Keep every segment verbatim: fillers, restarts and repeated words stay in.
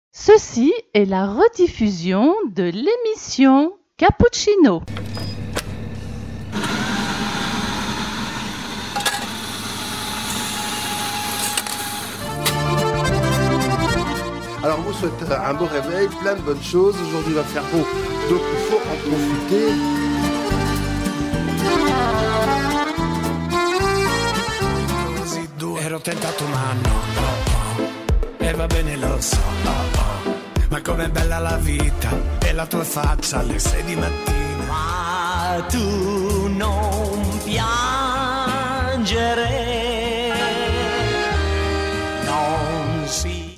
Ceci est la rediffusion de l'émission Cappuccino. Alors on vous souhaite un beau réveil, plein de bonnes choses. Aujourd'hui il va faire beau, donc il faut en profiter. Ero tentato ma no, oh, oh. E va bene lo so, oh, oh. Ma com'è bella la vita e la tua faccia alle sei di mattina. Ma tu non piangere, non si...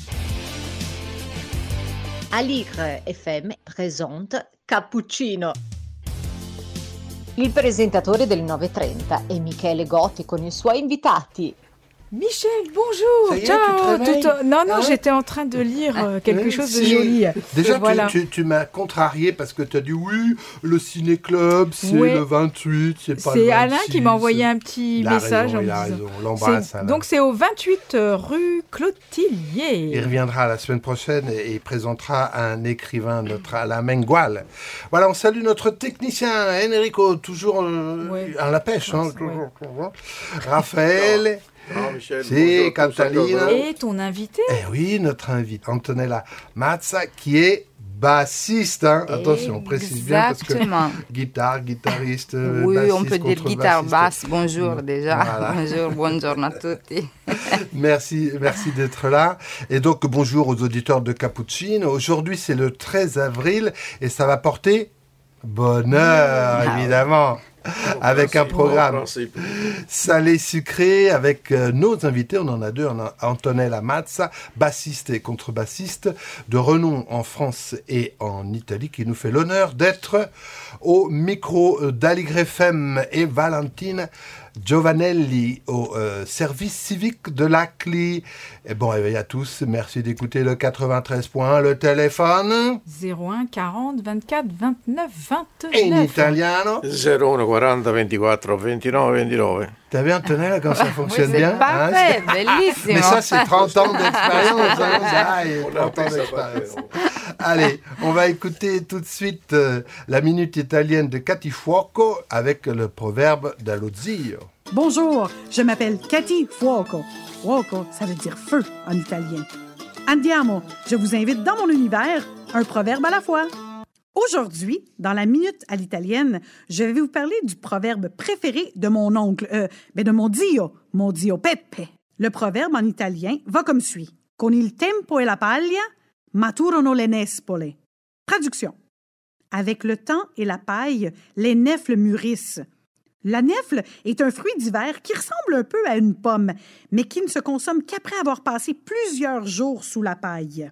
Aligre F M présente Cappuccino. Il presentatore del nove e trenta è Michele Gotti con i suoi invitati. Michel, bonjour. Ça y est, ciao. tu te Tout- non, non, Hein j'étais en train de lire euh, quelque Oui, chose si. de joli. Déjà, Voilà. tu, tu, tu m'as contrarié parce que tu as dit oui, le ciné-club, c'est Ouais. le vingt-huit, c'est pas le C'est vingt-six. Alain qui m'a envoyé un petit Il a message raison, en il me a disant. raison. On l'embrasse, C'est- Alain. Donc c'est au vingt-huit euh, rue Il Clotillier. reviendra la semaine prochaine et il présentera un écrivain, notre Alain Mengual. Voilà, on salue notre technicien Enrico, toujours euh, Ouais. à la pêche. Hein, Ouais. toujours, toujours. Raphaël, Ah, Michel, si, bonjour, Catalina. comment ça va? Et ton invité Eh oui, notre invité, Antonella Mazza, qui est bassiste. Hein. Attention, on précise bien parce que Exactement. guitare, guitariste, euh, Oui, bassiste, on peut dire guitare contrebassiste. basse. Bonjour déjà. Voilà. Bonjour, buongiorno a tutti. Merci, merci d'être là. Et donc, bonjour aux auditeurs de Cappuccino. Aujourd'hui, c'est le treize avril et ça va porter bonheur, Ah évidemment. Avec un programme Principe. salé sucré avec euh, nos invités. On en a deux. On a Antonella Mazza, bassiste et contrebassiste de renom en France et en Italie, qui nous fait l'honneur d'être au micro d'Aligre F M, et Valentine Giovanelli au euh, service civique de l'A C L I. Et bon réveil à tous. Merci d'écouter le quatre-vingt-treize point un, le téléphone zéro un quarante vingt-quatre vingt-neuf in vingt-neuf. italiano. zero uno quaranta ventiquattro ventinove ventinove. T'as vu, Antonella, quand ça fonctionne c'est bien hein? parfait, bellissimo. Mais ça, c'est trente ans d'expérience. hein. Ah, et On a trente ans appris ça d'expérience. par Allez, on va écouter tout de suite euh, la minute italienne de Cathy Fuoco avec le proverbe dallo zio. Bonjour, je m'appelle Cathy Fuoco. Fuoco, ça veut dire feu en italien. Andiamo, je vous invite dans mon univers, un proverbe à la fois. Aujourd'hui, dans la minute à l'italienne, je vais vous parler du proverbe préféré de mon oncle, euh, ben de mon zio, mon zio Peppe. Le proverbe en italien va comme suit. Con il tempo e la paglia, maturano le nespole. Traduction. Avec le temps et la paille, les nèfles mûrissent. La nèfle est un fruit d'hiver qui ressemble un peu à une pomme, mais qui ne se consomme qu'après avoir passé plusieurs jours sous la paille.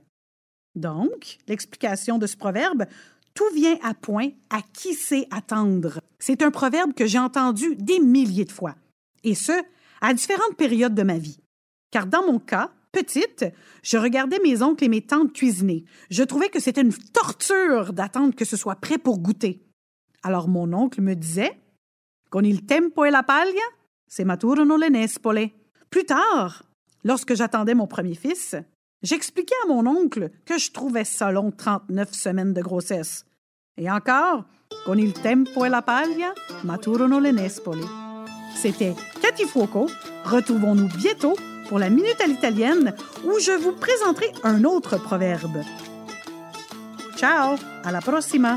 Donc, l'explication de ce proverbe, tout vient à point à qui sait attendre. C'est un proverbe que j'ai entendu des milliers de fois, et ce, à différentes périodes de ma vie. Car dans mon cas, petite, je regardais mes oncles et mes tantes cuisiner. Je trouvais que c'était une torture d'attendre que ce soit prêt pour goûter. Alors mon oncle me disait « Con il tempo e la paglia, se maturano le nespole ». Plus tard, lorsque j'attendais mon premier fils, j'expliquais à mon oncle que je trouvais ça long trente-neuf semaines de grossesse. Et encore, « Con il tempo e la paglia, maturano le nespole ». C'était Cathy Fuoco. Retrouvons-nous bientôt pour la Minute à l'italienne où je vous présenterai un autre proverbe. Ciao, alla prossima!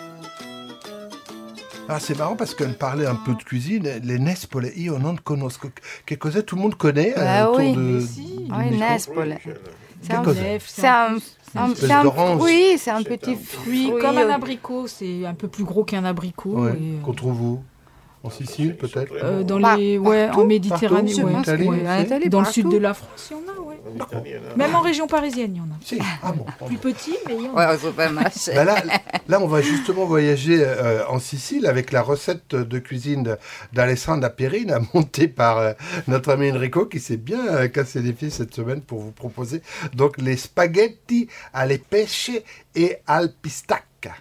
Ah, c'est marrant parce qu'elle parlait un peu de cuisine. Les nespole, io non conosco. Che cos'è? Tout le monde connaît Ah autour oui. de, Mais si. du Oui, micro. nespole. C'est un, Quelque Nef, c'est un, un, espèce c'est un- d'orange. oui, c'est un C'est petit un fruit. Oui, comme un euh, abricot, c'est un peu plus gros qu'un abricot. Ouais. et, euh, Qu'on trouve où? En Sicile, peut-être? euh, dans Par- les, ouais, partout, en Méditerranée, partout, ouais. en Italie, Ouais. en Italie, Dans le partout. sud de la France, il y en a, ouais. En italien. Même en région parisienne, il y en a. Si. Ah bon. Plus petit, mais il y en Ouais, a. au supermarché. Ben là, là, on va justement voyager euh, en Sicile avec la recette de cuisine de- d'Alessandra Perrina, montée par euh, notre ami Enrico, qui s'est bien euh, cassé les pieds cette semaine pour vous proposer donc les spaghetti alle pesce et al pistacca.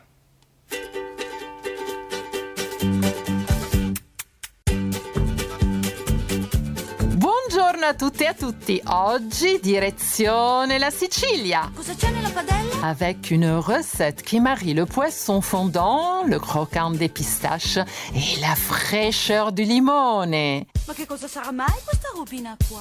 Buongiorno Buongiorno a tutte e a tutti. Oggi direzione la Sicilia. Cosa c'è nella padella? Avec une recette qui marie le poisson fondant, le croquant des pistaches et la fraîcheur du limone. Ma che cosa sarà mai questa robina qua?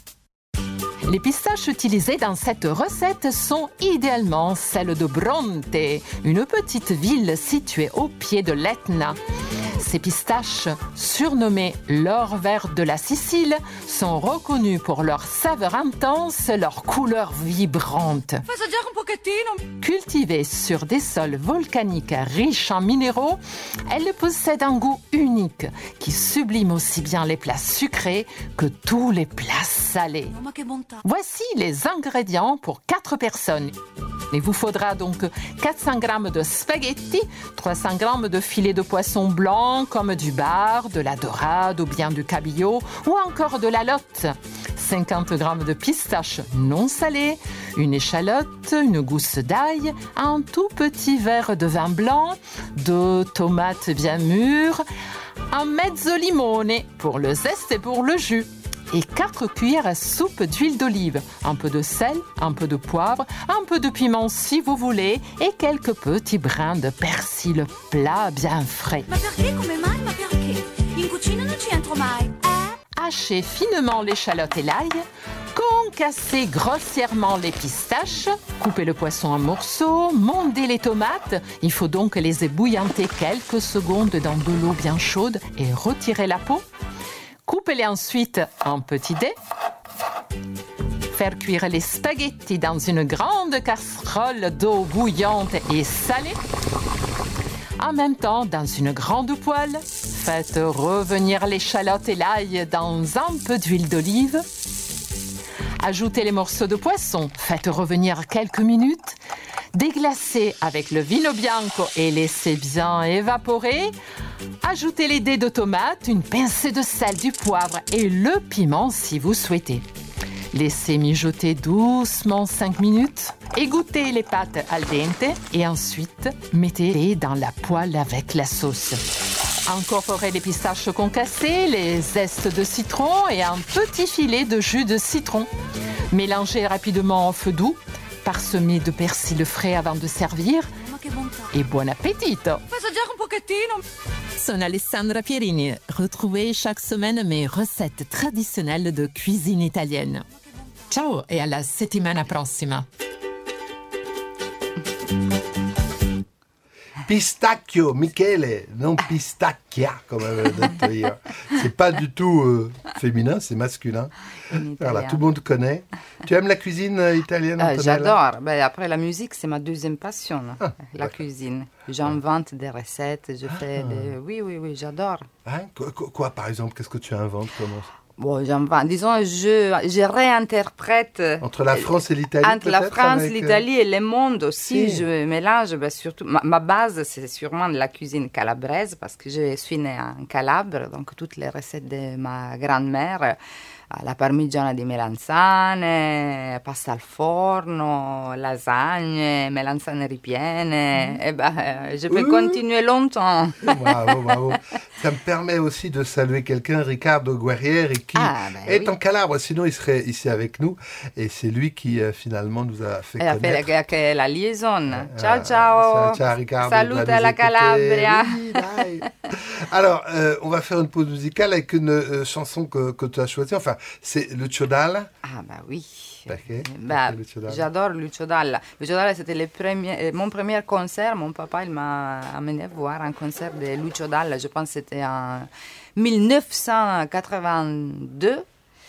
Les pistaches utilisées dans cette recette sont idéalement celles de Bronte, une petite ville située au pied de l'Etna. Ces pistaches, surnommées l'or vert de la Sicile, sont reconnues pour leur saveur intense et leur couleur vibrante. Fai assaggiare un pochettino. Cultivées sur des sols volcaniques riches en minéraux, elles possèdent un goût unique qui sublime aussi bien les plats sucrés que tous les plats salés. Oh, ma che bontà. Voici les ingrédients pour quatre personnes. Il vous faudra donc quatre cents grammes de spaghetti, trois cents grammes de filet de poisson blanc comme du bar, de la dorade ou bien du cabillaud ou encore de la lotte, cinquante grammes de pistaches non salées, une échalote, une gousse d'ail, un tout petit verre de vin blanc, deux tomates bien mûres, un mezzo limone pour le zeste et pour le jus. Et quatre cuillères à soupe d'huile d'olive, un peu de sel, un peu de poivre, un peu de piment si vous voulez et quelques petits brins de persil plat bien frais. Ma perché? Come mai? Ma perché? In cucina non ci entro mai. Eh? Hachez finement l'échalote et l'ail, concassez grossièrement les pistaches, coupez le poisson en morceaux, mondez les tomates, il faut donc les ébouillanter quelques secondes dans de l'eau bien chaude et retirez la peau. Coupez-les ensuite en petits dés. Faire cuire les spaghettis dans une grande casserole d'eau bouillante et salée. En même temps, dans une grande poêle, faites revenir l'échalote et l'ail dans un peu d'huile d'olive. Ajoutez les morceaux de poisson, faites revenir quelques minutes. Déglacez avec le vino bianco et laissez bien évaporer. Ajoutez les dés de tomates, une pincée de sel, du poivre et le piment si vous souhaitez. Laissez mijoter doucement cinq minutes. Égouttez les pâtes al dente et ensuite mettez-les dans la poêle avec la sauce. Incorporez les pistaches concassées, les zestes de citron et un petit filet de jus de citron. Mélangez rapidement au feu doux. Parsemé de persil frais avant de servir. Ma che bontà. Et buon appetito! Fai assaggiare un pochettino. Sono Alessandra Pierini. Retrouvez chaque semaine mes recettes traditionnelles de cuisine italienne. Ciao e alla settimana prossima! Pistacchio, Michele, non pistacchia, comme avait detto io. C'est pas du tout euh, féminin, c'est masculin. Voilà, tout le monde connaît. Tu aimes la cuisine euh, italienne, euh, Antonella? J'adore. Ben, après la musique, c'est ma deuxième passion, ah, la cuisine. J'invente des recettes, je fais ah. des... Oui, oui, oui, j'adore. Hein? Quoi, quoi, par exemple, qu'est-ce que tu inventes? Comment? Bon, j'invente. Disons, je, je réinterprète. Entre la France et l'Italie. Entre la France, avec... l'Italie et le monde aussi, si. je mélange. Ben, surtout, ma, ma base, c'est sûrement de la cuisine calabraise parce que je suis née en Calabre, donc toutes les recettes de ma grand-mère. La parmigiana di melanzane, pasta al forno, lasagne, melanzane ripiene. Mmh. Et ben, je peux mmh. continuer longtemps. Bravo, bravo. Ça me permet aussi de saluer quelqu'un, Ricardo Guerrieri, qui ah, ben est oui. en Calabre. Sinon, il serait ici avec nous. Et c'est lui qui, euh, finalement, nous a fait Et connaître. a fait la, la liaison. Ciao, euh, ciao. Ciao, Ricardo. Salut à la Calabria. Oui, alors, euh, on va faire une pause musicale avec une euh, chanson que, que tu as choisie. Enfin, c'est Lucio Dalla. Ah bah oui. Perché? Bah, Perché Lucio Dalla? J'adore Lucio Dalla. Lucio Dalla, c'était le premier, mon premier concert. Mon papa, il m'a amené voir un concert de Lucio Dalla. Je pense que c'était en dix-neuf cent quatre-vingt-deux.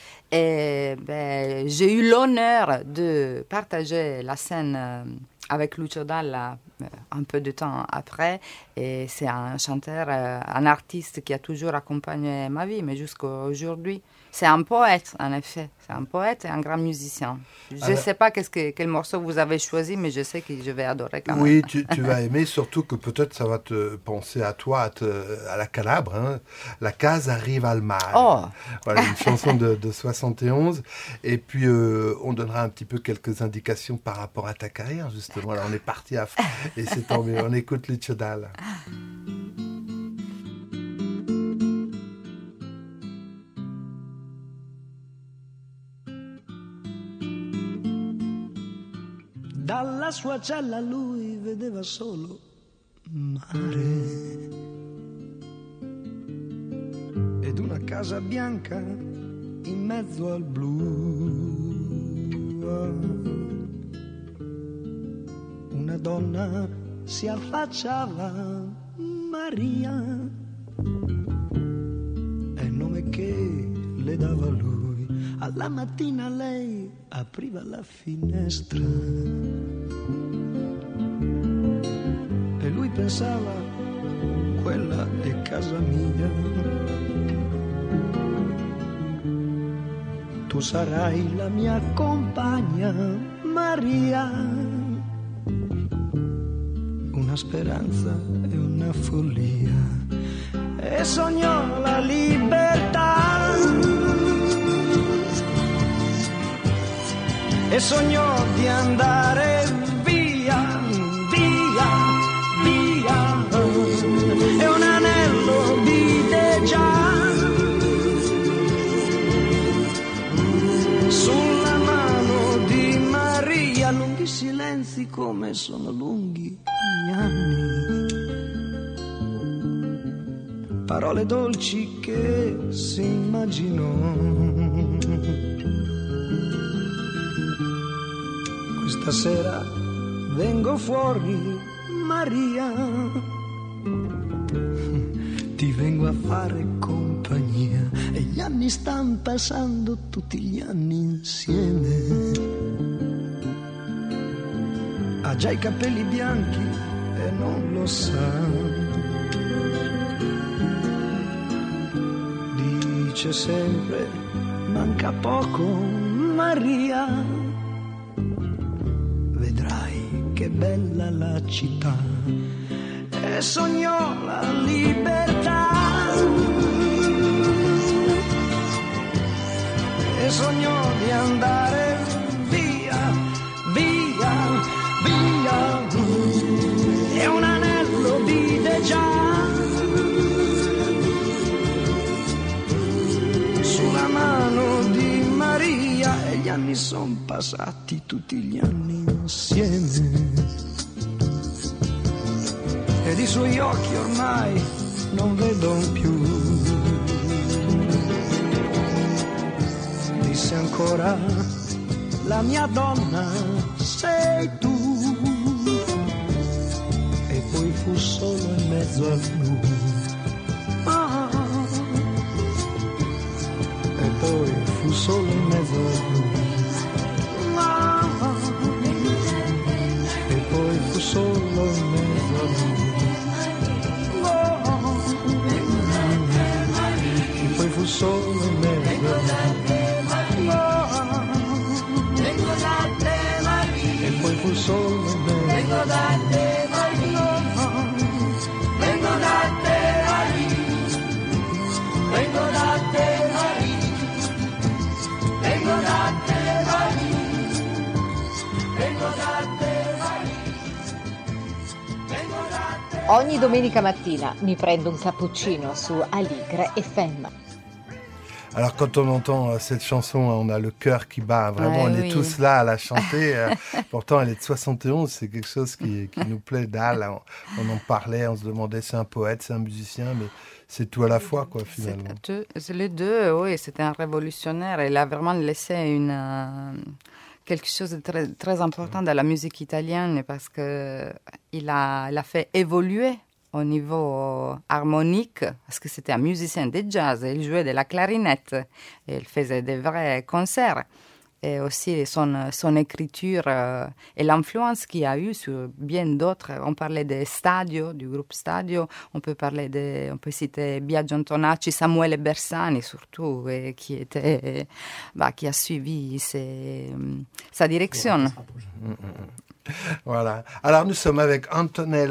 Et ben, j'ai eu l'honneur de partager la scène avec Lucio Dalla un peu de temps après. Et c'est un chanteur, un artiste qui a toujours accompagné ma vie, mais jusqu'à aujourd'hui. C'est un poète, en effet. C'est un poète et un grand musicien. Je ne sais pas qu'est-ce que, quel morceau vous avez choisi, mais je sais que je vais adorer quand même. Oui, tu, tu vas aimer, surtout que peut-être ça va te penser à toi, à, te, à la Calabre. Hein. La Casa arrive al mare. Oh. Voilà, une chanson de, de soixante et onze. Et puis, euh, on donnera un petit peu quelques indications par rapport à ta carrière, justement. Là, on est parti à... Et c'est tant mieux. On écoute Lucio Dalla. dalla sua cella lui vedeva solo mare ed una casa bianca in mezzo al blu. Una donna si affacciava, Maria, è il nome che le dava lui. Alla mattina lei apriva la finestra e lui pensava, quella è casa mia. Tu sarai la mia compagna, Maria. Una speranza e una follia, e sognò la libertà, e sognò di andare via, via, via, e un anello vide già sulla mano di Maria. Lunghi silenzi come sono lunghi gli anni, parole dolci che si immaginò. Questa sera vengo fuori, Maria, ti vengo a fare compagnia, e gli anni stanno passando, tutti gli anni insieme. Ha già i capelli bianchi e non lo sa, dice sempre manca poco, Maria, vedrai che bella la città, e sognò la libertà, e sognò di andare via, via, via, e un anello vide già sulla mano di Maria, e gli anni son passati, tutti gli anni insieme, ed i suoi occhi ormai non vedo più. Disse ancora, la mia donna sei tu, e poi fu solo in mezzo al blu. Ah, e poi fu solo in mezzo al blu. Ah, e poi fu solo in mezzo al blu. Oh, e poi fu solo in mezzo al blu. E poi fu solo in mezzo. Vengo da te, Maria. Vengo da te, Maria. Vengo da te, Maria. Vengo da te, Maria. Vengo da te, Maria. Vengo da te. Ogni domenica mattina mi prendo un cappuccino su Aligre F M. Alors quand on entend cette chanson, on a le cœur qui bat, vraiment, ouais, on oui. est tous là à la chanter. Pourtant, elle est de soixante et onze, c'est quelque chose qui, qui nous plaît d'Al. On, on en parlait, on se demandait c'est un poète, c'est un musicien, mais c'est tout à la fois, quoi, finalement. C'est, c'est les deux, oui, c'était un révolutionnaire. Il a vraiment laissé une, euh, quelque chose de très, très important dans la musique italienne, parce qu'il a, il a fait évoluer au niveau harmonique, parce que c'était un musicien de jazz, il jouait de la clarinette, et il faisait des vrais concerts. Et aussi son, son écriture euh, et l'influence qu'il a eu sur bien d'autres. On parlait de Stadio, du groupe Stadio, on peut parler de, on peut citer Biagio Antonacci, Samuele Bersani surtout, et qui, était, bah, qui a suivi ses, sa direction. Voilà. Alors nous sommes avec Antonella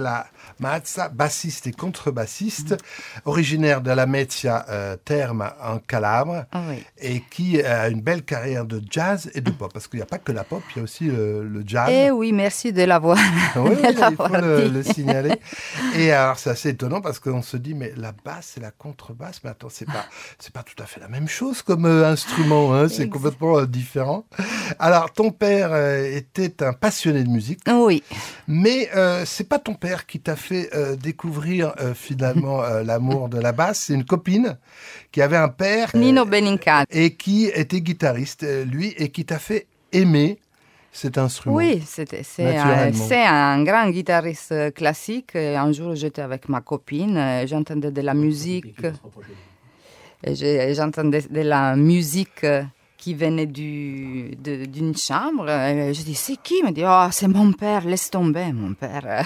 Mazza, bassiste et contrebassiste, originaire de la Lamezia euh, Terme en Calabre, Ah oui. et qui a une belle carrière de jazz et de pop. Parce qu'il n'y a pas que la pop, il y a aussi euh, le jazz. Eh oui, merci de l'avoir, Oui, de oui, il l'avoir faut le, dit. le signaler. Et alors, c'est assez étonnant parce qu'on se dit, mais la basse et la contrebasse, mais attends, c'est pas, c'est pas tout à fait la même chose comme euh, instrument, hein, c'est Exact. complètement euh, différent. Alors, ton père euh, était un passionné de musique. Oui. Mais euh, c'est pas ton père qui t'a fait euh, découvrir euh, finalement euh, l'amour de la basse, c'est une copine qui avait un père euh, Nino Benincani. et qui était guitariste, euh, lui, et qui t'a fait aimer cet instrument. Oui, c'était, c'est, un, naturellement. c'est un grand guitariste classique. Et un jour, j'étais avec ma copine, et j'entendais de la musique. Et j'ai- j'entendais de la musique qui venait du, de- d'une chambre. Et je dis, c'est qui? Il me dit, oh, c'est mon père, laisse tomber, mon père.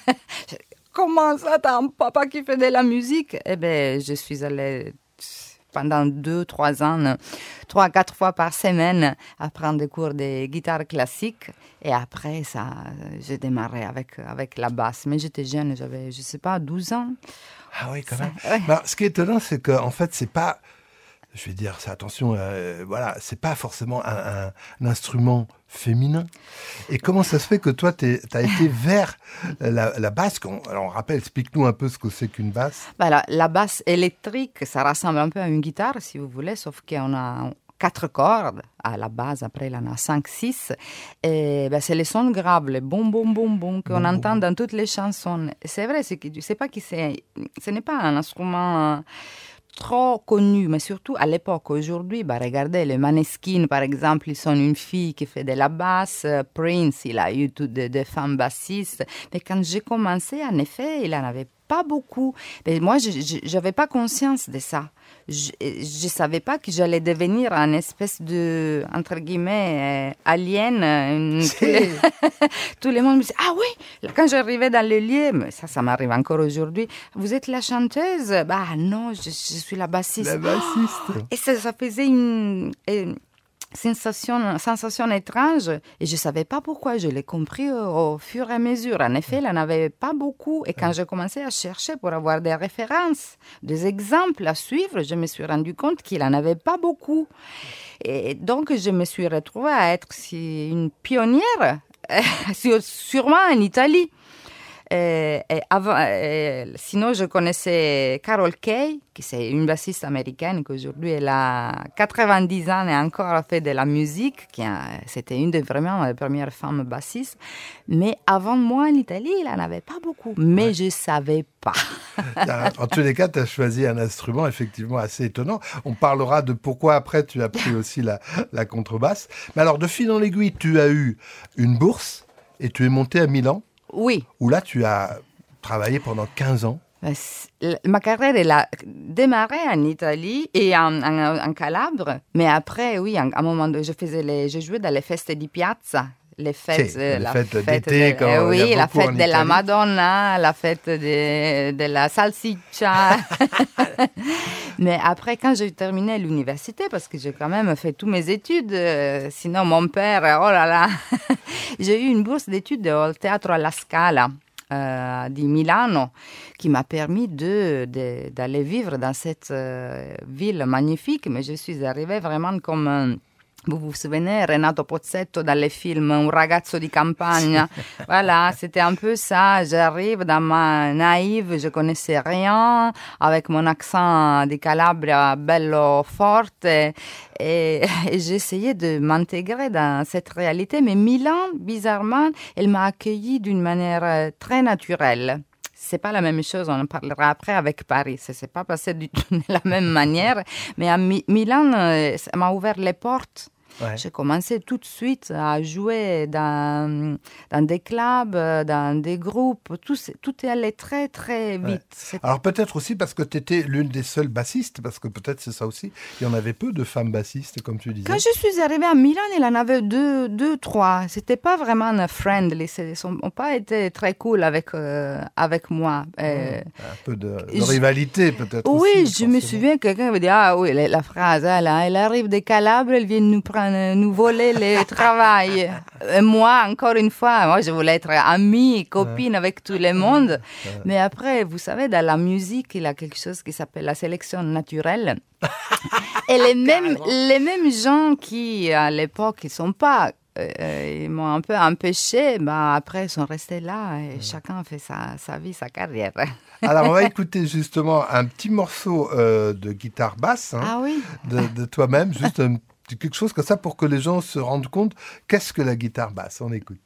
Comment ça, t'as un papa qui fait de la musique? Eh bien, je suis allée pendant deux, trois ans, trois, quatre fois par semaine, à prendre des cours de guitare classique. Et après, ça, j'ai démarré avec, avec la basse. Mais j'étais jeune, j'avais, je sais pas, douze ans. Ah oui, quand Ça, même. ouais. Bah, ce qui est étonnant, c'est qu'en fait, c'est pas, je vais dire, c'est attention, euh, voilà, c'est pas forcément un, un- un instrument féminin. Et comment ça se fait que toi, tu as été vers la, la basse qu'on- Alors, on rappelle, explique-nous un peu ce que c'est qu'une basse. Bah, la, la basse électrique, ça ressemble un peu à une guitare, si vous voulez, sauf qu'on a quatre cordes à la base, après il en a cinq, six. Et ben, c'est les sons graves, les boum, boum, boum, boum, qu'on Boum, entend boum. dans toutes les chansons. Et c'est vrai, c'est que, c'est pas que c'est, ce n'est pas un instrument euh, trop connu, mais surtout à l'époque. Aujourd'hui, bah, regardez, les Maneskin, par exemple, ils sont une fille qui fait de la basse. Euh, Prince, il a eu toutes des, des femmes bassistes. Mais quand j'ai commencé, en effet, il n'en avait pas beaucoup. Mais moi, je n'avais pas conscience de ça. Je ne savais pas que j'allais devenir un espèce de, entre guillemets, euh, alien. euh, une- tous, les, tout le monde me disait, ah oui, quand j'arrivais dans le lieu, mais ça, ça m'arrive encore aujourd'hui, vous êtes la chanteuse? Bah non, je, je suis la bassiste. La bassiste. Et ça, ça faisait une, une sensation, sensation étrange et je ne savais pas pourquoi. Je l'ai compris au, au fur et à mesure. En effet, il n'en avait pas beaucoup. Et quand j'ai commencé à chercher pour avoir des références, des exemples à suivre, je me suis rendu compte qu'il n'en avait pas beaucoup. Et donc, je me suis retrouvée à être si- une pionnière, sur- sûrement en Italie. Et, et avant, et sinon, je connaissais Carol Kay, qui c'est une bassiste américaine qui aujourd'hui elle a quatre-vingt-dix ans et encore fait de la musique. Qui a, c'était une des vraiment les premières femmes bassistes. Mais avant moi en Italie, il n'en avait pas beaucoup. Mais ouais. je ne savais pas. En tous les cas, tu as choisi un instrument effectivement assez étonnant. On parlera de pourquoi après tu as pris aussi la, la contrebasse. Mais alors, de fil en aiguille, tu as eu une bourse et tu es monté à Milan. Oui. Où là, tu as travaillé pendant quinze ans. Ma carrière, elle a démarré en Italie et en, en, en Calabre. Mais après, oui, à un moment donné, je, faisais les, je jouais dans les feste di piazza. Les fêtes, si, euh, la fête fête d'été, de, quand euh, oui, il y a la beaucoup fête en de la Italie. Madonna, la fête de, de la salsiccia. Mais après, quand j'ai terminé l'université, parce que j'ai quand même fait toutes mes études, euh, sinon mon père, oh là là, j'ai eu une bourse d'études au Teatro alla Scala. Euh, di Milano, qui m'a permis de, de, d'aller vivre dans cette euh, ville magnifique, mais je suis arrivée vraiment comme, euh, vous vous souvenez, Renato Pozzetto dans le film Un ragazzo di campagna. Voilà, c'était un peu ça. J'arrive dans ma naïve, je connaissais rien, avec mon accent di Calabria bello forte, et, et j'essayais de m'intégrer dans cette réalité. Mais Milan, bizarrement, elle m'a accueillie d'une manière très naturelle. C'est pas la même chose, on en parlera après avec Paris. Ça s'est pas passé du tout de la même manière, mais à Mi- Milan, ça m'a ouvert les portes. Ouais. J'ai commencé tout de suite à jouer dans, dans des clubs, dans des groupes. Tout, tout est allé très, très vite. Ouais. Alors peut-être aussi parce que tu étais l'une des seules bassistes, parce que peut-être c'est ça aussi. Il y en avait peu de femmes bassistes, comme tu disais. Quand je suis arrivée à Milan, il en avait deux, deux trois. C'était pas vraiment friendly. Ils n'ont pas été très cool avec, euh, avec moi. Euh, Un peu de, de rivalité peut-être Oui, aussi, je forcément. me souviens que quelqu'un me dit, ah oui, la, la phrase, ah, là, elle arrive des Calabres, elle vient nous prendre euh, nous voler le travail. Et moi, encore une fois, moi, je voulais être amie, copine ouais. avec tout le monde. Ouais. Mais après, vous savez, dans la musique, il y a quelque chose qui s'appelle la sélection naturelle. Et les mêmes, les mêmes gens qui, à l'époque, ils ne sont pas... Euh, ils m'ont un peu empêché, bah, après ils sont restés là et ouais. chacun fait sa, sa vie, sa carrière. Alors on va écouter justement un petit morceau euh, de guitare basse hein, ah, oui. de, de toi-même, juste un, quelque chose comme ça pour que les gens se rendent compte qu'est-ce que la guitare basse. On écoute.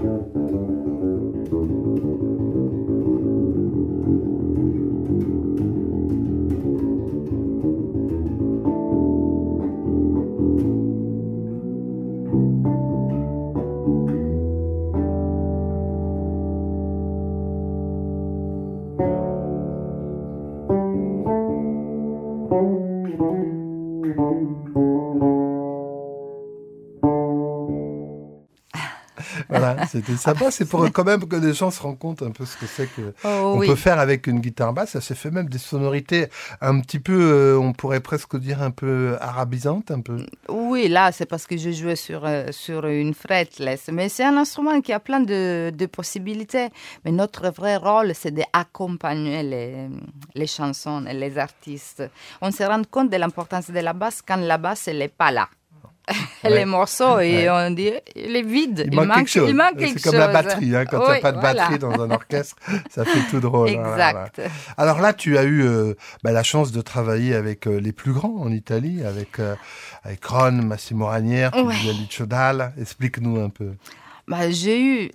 Voilà, c'était sympa. C'est pour quand même que les gens se rendent compte un peu ce que c'est que oh, on oui. peut faire avec une guitare basse. Ça s'est fait même des sonorités un petit peu, euh, on pourrait presque dire un peu arabisantes, un peu. Oui, là, c'est parce que je jouais sur euh, sur une fretless. Mais c'est un instrument qui a plein de, de possibilités. Mais notre vrai rôle, c'est d'accompagner les les chansons et les artistes. On se rend compte de l'importance de la basse quand la basse elle n'est pas là. Ouais. Les morceaux, et ouais. on dit, il est vide. Il, il manque, manque quelque chose. Il manque quelque c'est comme chose. La batterie, hein, quand il oui, n'y a pas de voilà. batterie dans un orchestre, ça fait tout drôle. Exact. Voilà. Alors là, tu as eu euh, bah, la chance de travailler avec euh, les plus grands en Italie, avec, euh, avec Ron, Massimo Ranieri, ouais. Lucio Dalla. Explique-nous un peu. Bah, j'ai eu...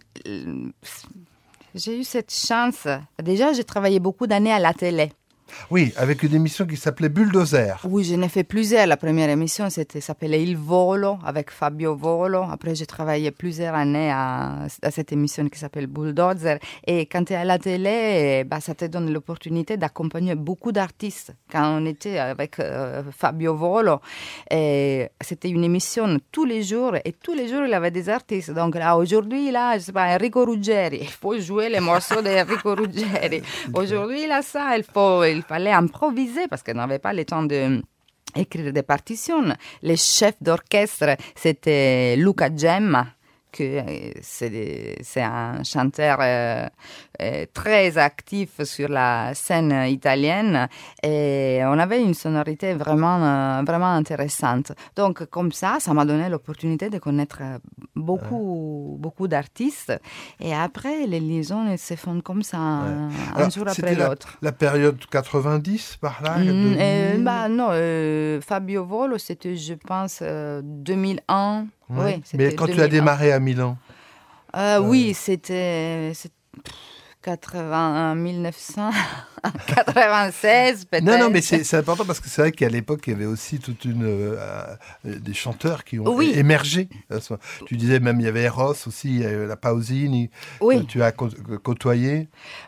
J'ai eu cette chance. Déjà, j'ai travaillé beaucoup d'années à la télé. Oui, avec une émission qui s'appelait Bulldozer. Oui, j'en ai fait plusieurs. La première émission c'était, s'appelait Il Volo, avec Fabio Volo. Après, j'ai travaillé plusieurs années à, à cette émission qui s'appelle Bulldozer. Et quand tu es à la télé, bah, ça te donne l'opportunité d'accompagner beaucoup d'artistes. Quand on était avec euh, Fabio Volo, et c'était une émission tous les jours. Et tous les jours, il y avait des artistes. Donc là, aujourd'hui, là, je sais pas, Enrico Ruggeri. Il faut jouer les morceaux d'Enrico Ruggeri. Aujourd'hui, là, ça, il faut... Il fallait improviser parce qu'on n'avait pas le temps d'écrire des partitions. Les chefs d'orchestre, c'était Luca Gemma, que c'est, c'est un chanteur euh, euh, très actif sur la scène italienne et on avait une sonorité vraiment, euh, vraiment intéressante. Donc comme ça, ça m'a donné l'opportunité de connaître beaucoup, ouais. beaucoup d'artistes et après les liaisons elles se font comme ça ouais. un, Alors, un jour après la, l'autre. La période quatre-vingt-dix par là mmh, euh, bah, Non, euh, Fabio Volo c'était je pense euh, deux mille un. Ouais. Oui, mais quand deux mille un. Tu as démarré à Milan euh, euh... Oui, c'était, c'était quatre-vingts, mille neuf cent quatre-vingt-seize peut-être. Non, non, mais c'est, c'est important parce que c'est vrai qu'à l'époque, il y avait aussi toute une euh, des chanteurs qui ont oui. émergé. Tu disais même il y avait Eros aussi, il y avait la Pausini. Oui. Tu as côtoyé.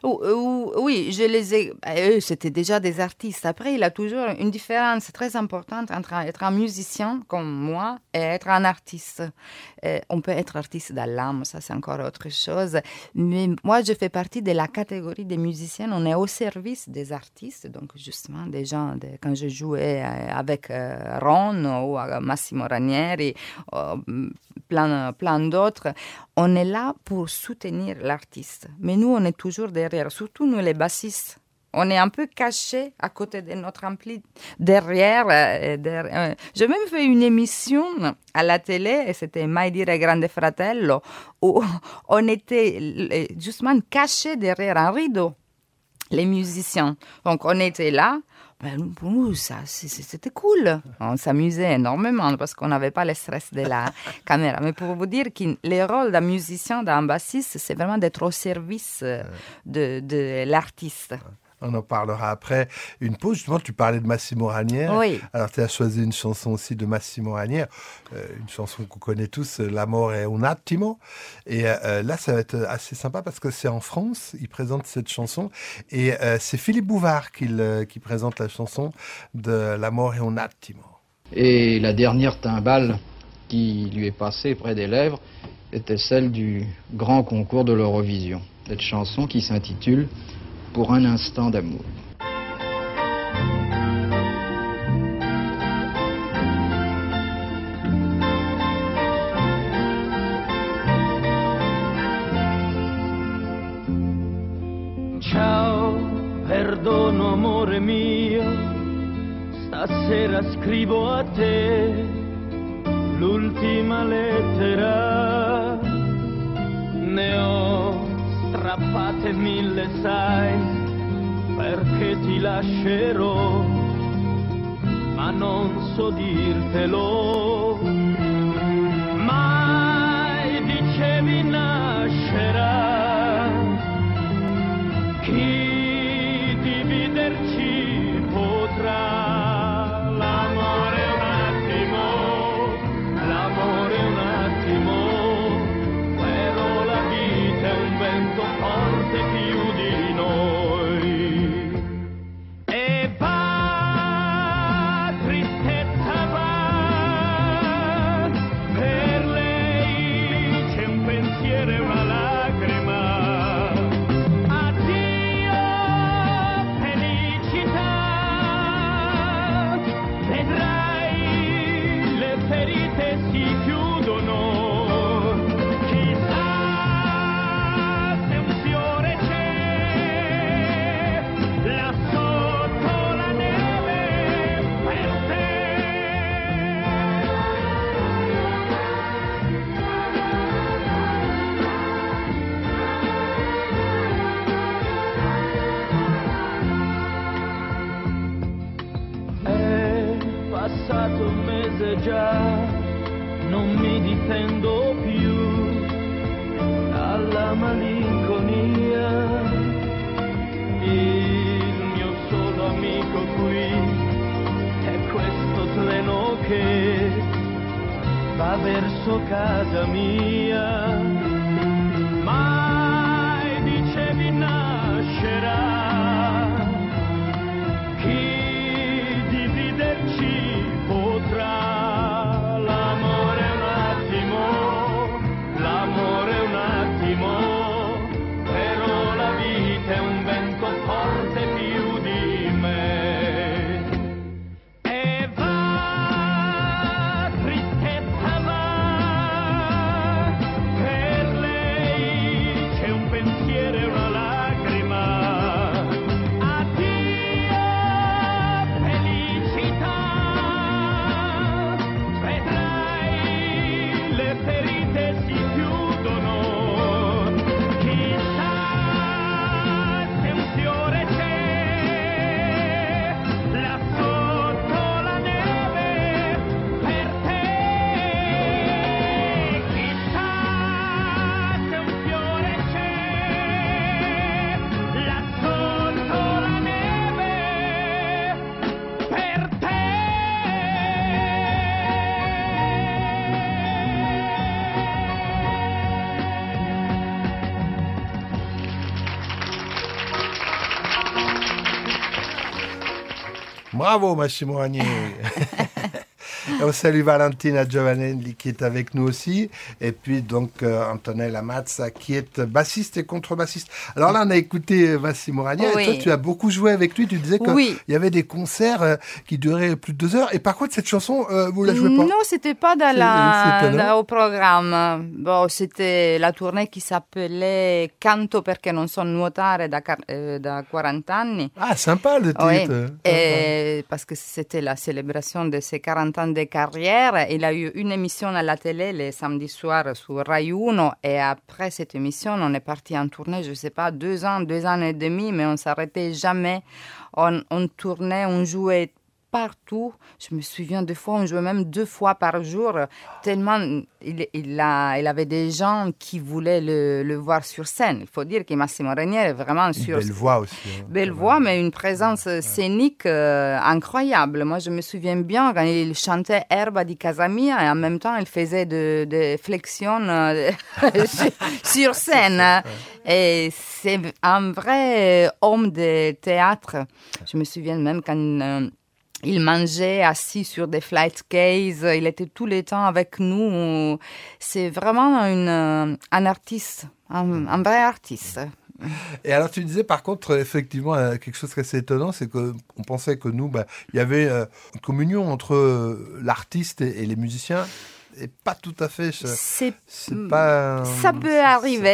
Oui, je les ai. Eux, c'était déjà des artistes. Après, il y a toujours une différence très importante entre être un musicien comme moi et être un artiste. Et on peut être artiste dans l'âme, ça c'est encore autre chose. Mais moi, je fais partie de la catégorie des musiciens. On est au service des artistes, donc justement des gens, de, quand je jouais avec euh, Ron ou euh, Massimo Ranieri, euh, plein, plein d'autres, on est là pour soutenir l'artiste. Mais nous, on est toujours derrière, surtout nous les bassistes. On est un peu cachés à côté de notre ampli derrière. Euh, derrière. Euh, j'ai même fait une émission à la télé, et c'était Mai dire Grande Fratello, où on était justement cachés derrière un rideau. Les musiciens. Donc, on était là. Ben, pour nous, ça, c'était cool. On s'amusait énormément parce qu'on n'avait pas le stress de la caméra. Mais pour vous dire que le rôle d'un musicien, d'un bassiste, c'est vraiment d'être au service de, de l'artiste. On en parlera après. Une pause, justement, tu parlais de Massimo Ranieri. Oui. Alors, tu as choisi une chanson aussi de Massimo Ranieri, euh, une chanson qu'on connaît tous, L'amore è un attimo. Et euh, là, ça va être assez sympa parce que c'est en France, il présente cette chanson. Et euh, c'est Philippe Bouvard qui, le, qui présente la chanson de L'amore è un attimo. Et la dernière timbale qui lui est passée près des lèvres était celle du grand concours de l'Eurovision. Cette chanson qui s'intitule Pour un instant d'amour. perdono amore mio, stasera scrivo a te l'ultima lettera. Ne ho strappate mille, sai, perché ti lascerò, ma non so dirtelo. Mai dicevi nascerà chi dividerci potrà. L'amore è un attimo, l'amore è un attimo, però la vita è un vento forte più di noi. E va, tristezza va, per lei c'è un pensiero e una lacrima. Addio felicità, vedrai le ferite si chiudono. Chissà se un fiore c'è là sotto la neve per te. È passato un mese già, non mi difendo più dalla malinconia. Il mio solo amico qui è questo treno che va verso casa mia. Mai dicevi nascerà chi dividerci potrà. L'amore è un attimo, l'amore è un attimo, però la vita è un vento forte più di me. E va, tristezza va, per lei c'è un pensiero e una lacrima. Addio felicità, vedrai le ferite si chiudono. Chissà se un fiore c'è là sotto la neve per te. Chissà se un fiore c'è là sotto la neve per te. Bravo Massimo Ranieri. On salue Valentina Giovanelli qui est avec nous aussi, et puis donc euh, Antonella Mazza qui est bassiste et contrebassiste. Alors là on a écouté Massimo Ranieri, Oui. et toi tu as beaucoup joué avec lui, tu disais qu'il Oui. y avait des concerts euh, qui duraient plus de deux heures, et par contre cette chanson euh, vous la jouez pas. Non, c'était pas dans C'est- la, c'est étonnant. dans- au programme. Bon, c'était la tournée qui s'appelait Canto perché non so nuotare da, car- eh, da quaranta anni. Ah sympa le titre. Oui, Ah, et parce que c'était la célébration de ses quarante ans de carrière. Il a eu une émission à la télé le samedi soir sur Rai uno, et après cette émission, on est parti en tournée, je ne sais pas, deux ans, deux ans et demi, mais on ne s'arrêtait jamais. On, on tournait, on jouait partout. Je me souviens, deux fois, on jouait même deux fois par jour, tellement il, il, a, il avait des gens qui voulaient le, le voir sur scène. Il faut dire que Massimo Ranieri est vraiment Une sur belle voix aussi. hein. Belle voix, mais une présence scénique euh, incroyable. Moi, je me souviens bien quand il chantait Erba di Casa Mia, et en même temps, il faisait des de flexions euh, sur, sur scène. Et c'est un vrai homme de théâtre. Je me souviens même quand euh, il mangeait assis sur des flight cases, il était tout le temps avec nous. C'est vraiment une, un artiste, un, un vrai artiste. Et alors tu disais par contre effectivement euh, quelque chose d'assez étonnant, c'est qu'on pensait que nous, bah, il y avait euh, une communion entre euh, l'artiste et, et les musiciens, et pas tout à fait. je- C'est, c'est pas. ça peut arriver.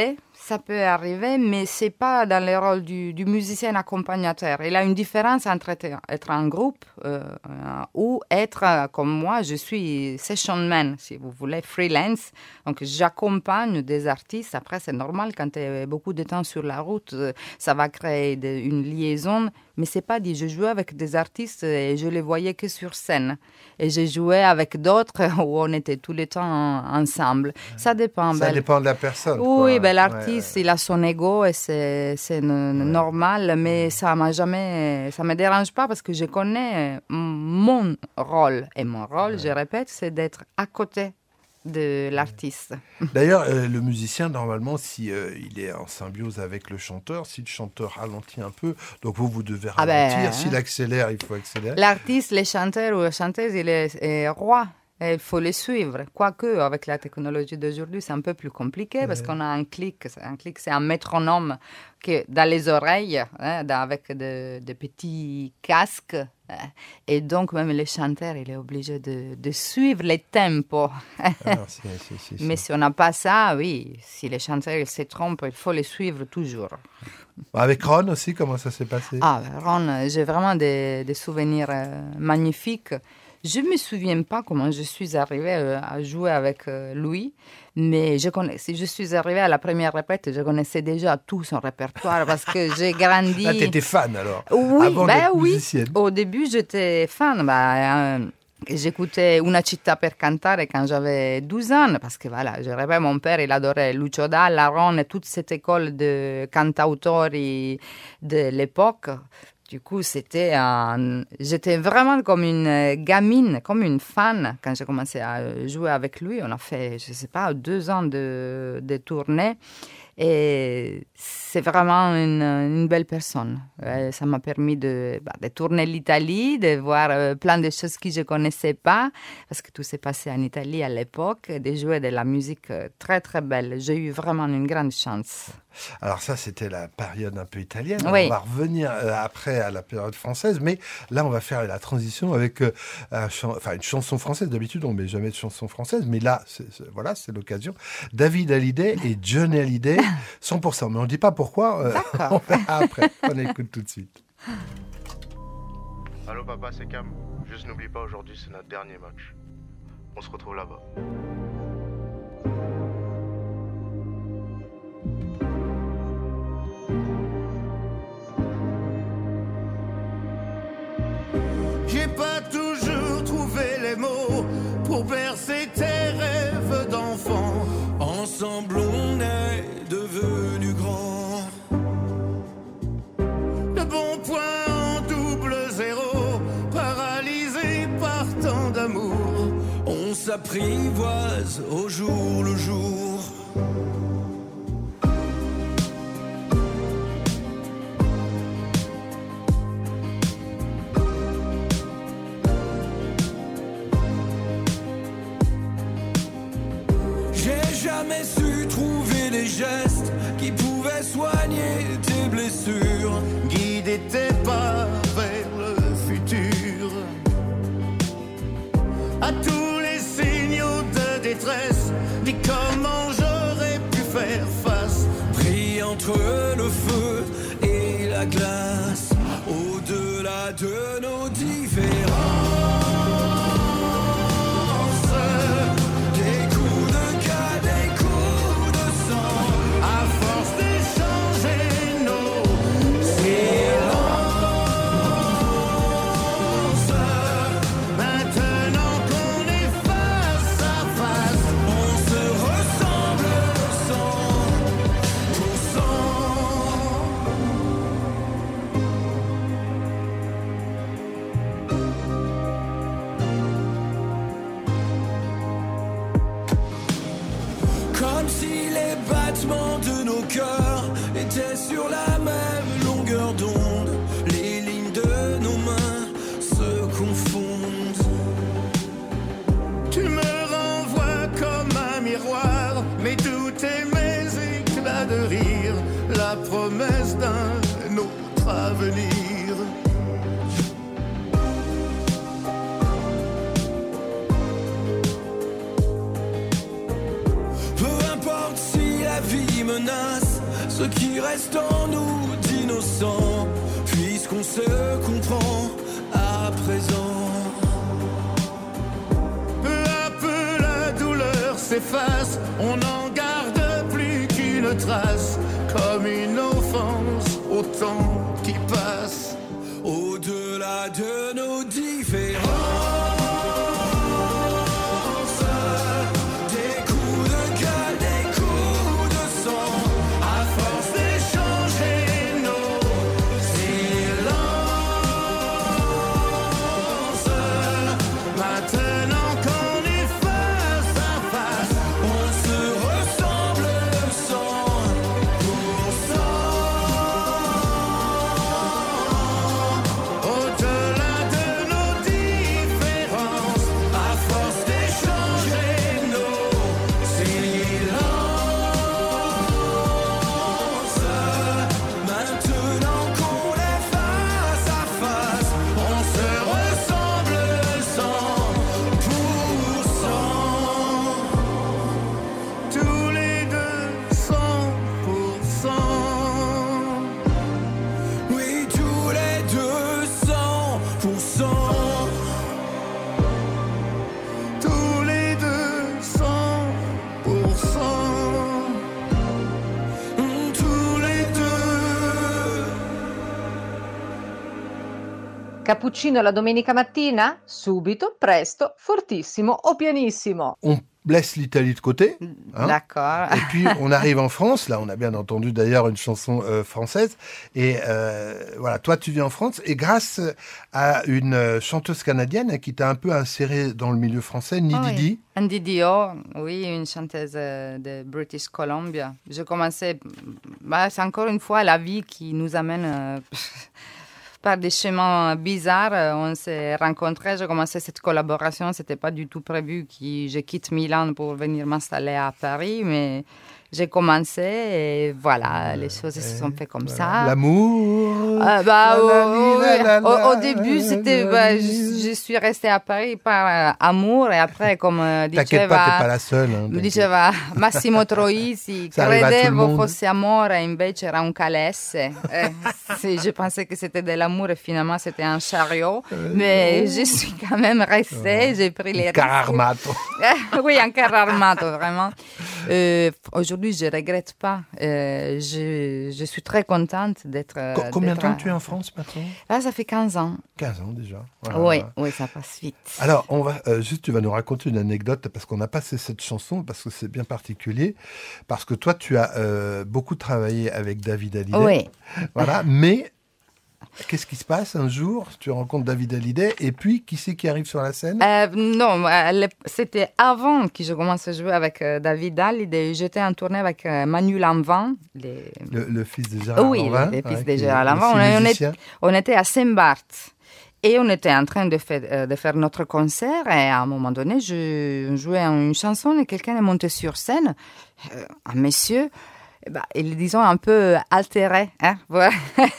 ça peut arriver, mais ce n'est pas dans le rôle du, du musicien accompagnateur. Il y a une différence entre être, être en groupe euh, ou être, euh, comme moi, je suis session man, si vous voulez, freelance. Donc, j'accompagne des artistes. Après, c'est normal, quand tu es beaucoup de temps sur la route, ça va créer de, une liaison. Mais ce n'est pas dit. Je jouais avec des artistes et je les voyais que sur scène. Et j'ai joué avec d'autres où on était tous les temps ensemble. Ça dépend. Ça ben, dépend de la personne. Oui, quoi. ben, l'artiste, ouais. il a son ego et c'est, c'est ouais. normal. Mais ça m'a jamais... Ça ne me dérange pas parce que je connais mon rôle. Et mon rôle, ouais. je répète, c'est d'être à côté de l'artiste. D'ailleurs, euh, le musicien, normalement, si euh, il est en symbiose avec le chanteur, si le chanteur ralentit un peu, donc vous, vous devez ralentir. Ah ben, S'il accélère, il faut accélérer. L'artiste, les chanteurs ou les chanteuses, il est, est roi. Et il faut les suivre. Quoique, avec la technologie d'aujourd'hui, c'est un peu plus compliqué ouais. parce qu'on a un clic. Un clic, c'est un métronome qui dans les oreilles, hein, avec de, de petits casques. Et donc, même le chanteur, il est obligé de, de suivre les tempos. Ah, si, si, si, si. Mais si on n'a pas ça, oui, si les chanteurs ils se trompent, il faut les suivre toujours. Avec Ron aussi, comment ça s'est passé? Ah, Ron, j'ai vraiment des, des souvenirs euh, magnifiques. Je ne me souviens pas comment je suis arrivée euh, à jouer avec euh, lui, mais je connais, si je suis arrivée à la première répète, je connaissais déjà tout son répertoire parce que j'ai grandi... Ah, tu étais fan alors? Oui, avant ben d'être oui. musicienne. Au début, j'étais fan. Ben, euh, j'écoutais Una città per cantare quand j'avais douze ans, parce que voilà, je rêvais, mon père, il adorait Lucio Dalla, Ron et toute cette école de cantautori de l'époque. Du coup, c'était un... j'étais vraiment comme une gamine, comme une fan quand j'ai commencé à jouer avec lui. On a fait, je ne sais pas, deux ans de, de tournée. Et c'est vraiment une, une belle personne. Et ça m'a permis de, bah, de tourner l'Italie, de voir euh, plein de choses que je ne connaissais pas, parce que tout s'est passé en Italie à l'époque, de jouer de la musique très très belle. J'ai eu vraiment une grande chance. Alors ça, c'était la période un peu italienne. Oui. On va revenir euh, après à la période française, mais là, on va faire la transition avec euh, un chan- enfin, une chanson française. D'habitude, on ne met jamais de chanson française, mais là, c'est, c'est, voilà, c'est l'occasion. David Hallyday et Johnny Hallyday, cent pour cent. Mais on ne dit pas pourquoi. Euh, on verra après. On écoute tout de suite. Allô papa, c'est Cam. Juste n'oublie pas, aujourd'hui, c'est notre dernier match. On se retrouve là-bas. J'ai pas toujours trouvé les mots pour bercer tes rêves d'enfant. Ensemble on est devenus grands. Le bon point en double zéro, paralysé par tant d'amour. On s'apprivoise au jour le jour. Jamais su trouver les gestes qui pouvaient soigner tes blessures, guider tes pas vers le futur. À tous les signaux de détresse, dis comment j'aurais pu faire face. Pris entre le feu et la glace, au-delà de nos différences. Comme si les battements de nos cœurs étaient sur la même longueur d'onde. Les lignes de nos mains se confondent. Tu me renvoies comme un miroir, mais tous tes mes éclats de rire, la promesse d'un autre avenir. Peu importe si la vie menace, ce qui reste en nous d'innocent, puisqu'on se comprend à présent. Peu à peu la douleur s'efface, on n'en garde plus qu'une trace, comme une offense au temps qui passe. Au-delà de nos différences, des coups de gueule, des coups de sang, à force d'échanger nos silences. Maintenant qu'on est face à face, on se ressemble cent pour cent. Au-delà de nos différences, à force d'échanger nos silences. Maintenant qu'on est face à face, on se ressemble cent pour cent. Tous les deux cent pour cent. Oui, tous les deux cent pour cent. Tous les deux cent pour cent. Tous les deux. Cappuccino la domenica mattina? Subito, presto, fortissimo o pianissimo. On laisse l'Italie de côté. hein. D'accord. Et puis on arrive en France. Là, on a bien entendu d'ailleurs une chanson euh, française. Et euh, voilà, toi, tu vis en France. Et grâce à une euh, chanteuse canadienne qui t'a un peu inséré dans le milieu français, Nididi. Oui. Ndidio, oui, une chanteuse euh, de British Columbia. Je commençais, bah, c'est encore une fois la vie qui nous amène euh, par des chemins bizarres. Euh, On s'est rencontrés, j'ai commencé cette collaboration. C'était pas du tout prévu que je quitte Milan pour venir m'installer à Paris, mais j'ai commencé et voilà, les choses se sont faites comme ça. L'amour. Euh, bah, la, au, la, li, la, la, au- au la, début, la, c'était, la, bah, li. je, je suis restée à Paris par euh, amour et après, comme euh, T'inquiète pas, t'es pas la seule. Hein, donc. diceva Massimo Troisi, Ça arrive à tout le credevo monde. fosse amore, invece era un calesse. Eh, sì, je pensais que c'était de l'amour et finalement c'était un chariot. Mais je suis quand même restée, j'ai pris les risques. Car armato. Oui, un car armato, vraiment. Euh, aujourd'hui, je regrette pas. Euh, je, je suis très contente d'être. Co- Combien de d'être temps à- tu es en France maintenant? Là, ça fait quinze ans. quinze ans déjà. Voilà, Oui, voilà. oui, ça passe vite. Alors, on va euh, juste, tu vas nous raconter une anecdote parce qu'on a passé cette chanson parce que c'est bien particulier, parce que toi, tu as euh, beaucoup travaillé avec David Hallyday. Oui. Voilà, mais qu'est-ce qui se passe un jour? Tu rencontres David Hallyday et puis qui c'est qui arrive sur la scène? Euh, non, euh, le- c'était avant que je commence à jouer avec euh, David Hallyday. J'étais en tournée avec euh, Manu Lanvin. Les... le, le fils de Gérard oui, Lanvin. le, le fils ouais, de qui est Gérard Lanvin. aussi On, on musicien. est- on était à Saint-Barth. Et on était en train de faire, euh, de faire notre concert. Et à un moment donné, je jouais une chanson et quelqu'un est monté sur scène. Euh, un monsieur, eh ben, il est, disons, un peu altéré. Hein, voilà.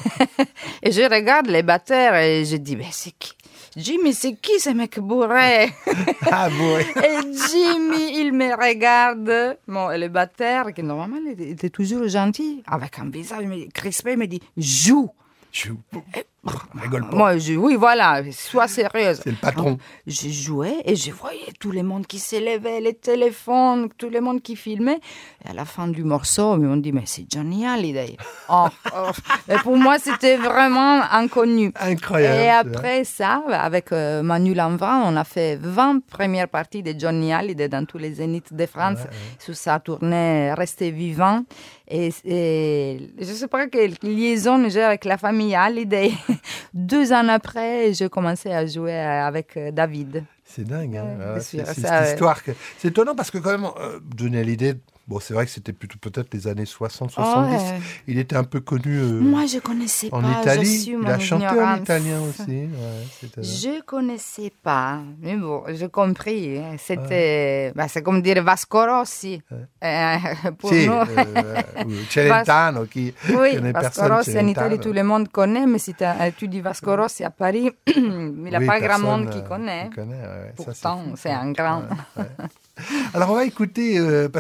Et je regarde les batteurs et je dis, mais c'est qui? Jimmy, c'est qui ce mec bourré? Ah bourré. Et Jimmy, il me regarde. Bon, le batteur, qui normalement il était toujours gentil, avec un visage crispé, il me dit, joue. Joue. Rigole pas. Moi, je, oui, voilà, sois sérieuse. C'est le patron. Je jouais et je voyais tout le monde qui s'élevait, les téléphones, tout le monde qui filmait. Et à la fin du morceau, ils m'ont dit, mais c'est Johnny Hallyday. Oh, oh. Et pour moi, c'était vraiment inconnu. Incroyable. Et après ça, avec euh, Manu Lanvin, on a fait vingt premières parties de Johnny Hallyday dans tous les zéniths de France. Ouais, ouais. Sur sa tournée Rester vivant. Et, et je sais pas quelle liaison j'ai avec la famille Hallyday. Deux ans après, j'ai commencé à jouer avec euh, David. C'est dingue, hein. Ouais, Ah, bien c'est sûr, c'est ça, cette ouais. histoire. Que... C'est étonnant parce que quand même, euh, Johnny Hallyday, bon, c'est vrai que c'était plutôt peut-être les années soixante soixante-dix. Ouais. Il était un peu connu euh, Moi, je connaissais en pas. Italie. j'assume Il a mon chanté en ignorance. italien aussi. Ouais, c'est étonnant. Je connaissais pas, mais bon, j'ai compris. hein. C'était, bah, c'est comme dire Vasco Rossi. Euh, pour Si, nous. euh, ou Celentano, qui Oui, connaît Vasco personne. Rossi en Celentano. Italie, tout le monde connaît, mais si t'as- tu dis Vasco Rossi à Paris, il n'y a Oui, pas grand personne, monde qui euh, connaît. qui connaît, ouais, ouais. Ça, Pourtant, fou, c'est ça. un grand. Ouais, ouais. Alors on va écouter, euh, parce que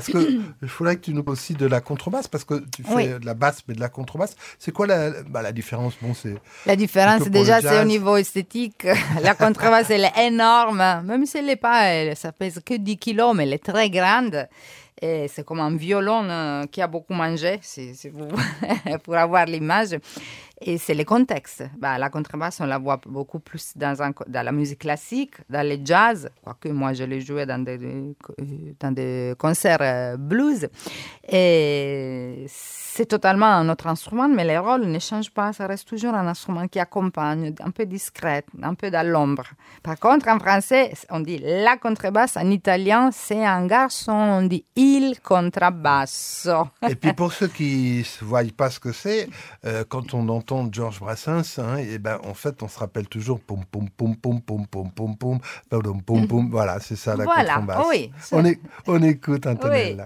Il faudrait que tu nous parles aussi de la contrebasse, parce que tu fais Oui. de la basse, mais de la contrebasse. C'est quoi la, bah, la différence? Bon, c'est La différence, plutôt pour déjà, le c'est au jazz. niveau esthétique. La contrebasse, elle est énorme. Même si elle n'est pas, elle- ça pèse que dix kilos, mais elle est très grande. Et c'est comme un violon euh, qui a beaucoup mangé, si, si vous, pour avoir l'image. Et c'est le contexte. Bah, la contrebasse, on la voit beaucoup plus dans, un, dans la musique classique, dans le jazz, quoique moi je l'ai joué dans des, dans des concerts euh, blues. Et c'est totalement un autre instrument, mais les rôles ne changent pas. Ça reste toujours un instrument qui accompagne, un peu discret, un peu dans l'ombre. Par contre, en français, on dit la contrebasse. En italien, c'est un garçon, on dit il contrabbasso. Et puis pour ceux qui ne voient pas ce que c'est, euh, quand on entend Georges Brassens, hein, et ben, en fait, on se rappelle toujours pom pom pom pom pom pom pom pom pom pom pom. Voilà, c'est ça la Voilà, contrebasse. oui. On, est, on écoute Antonella.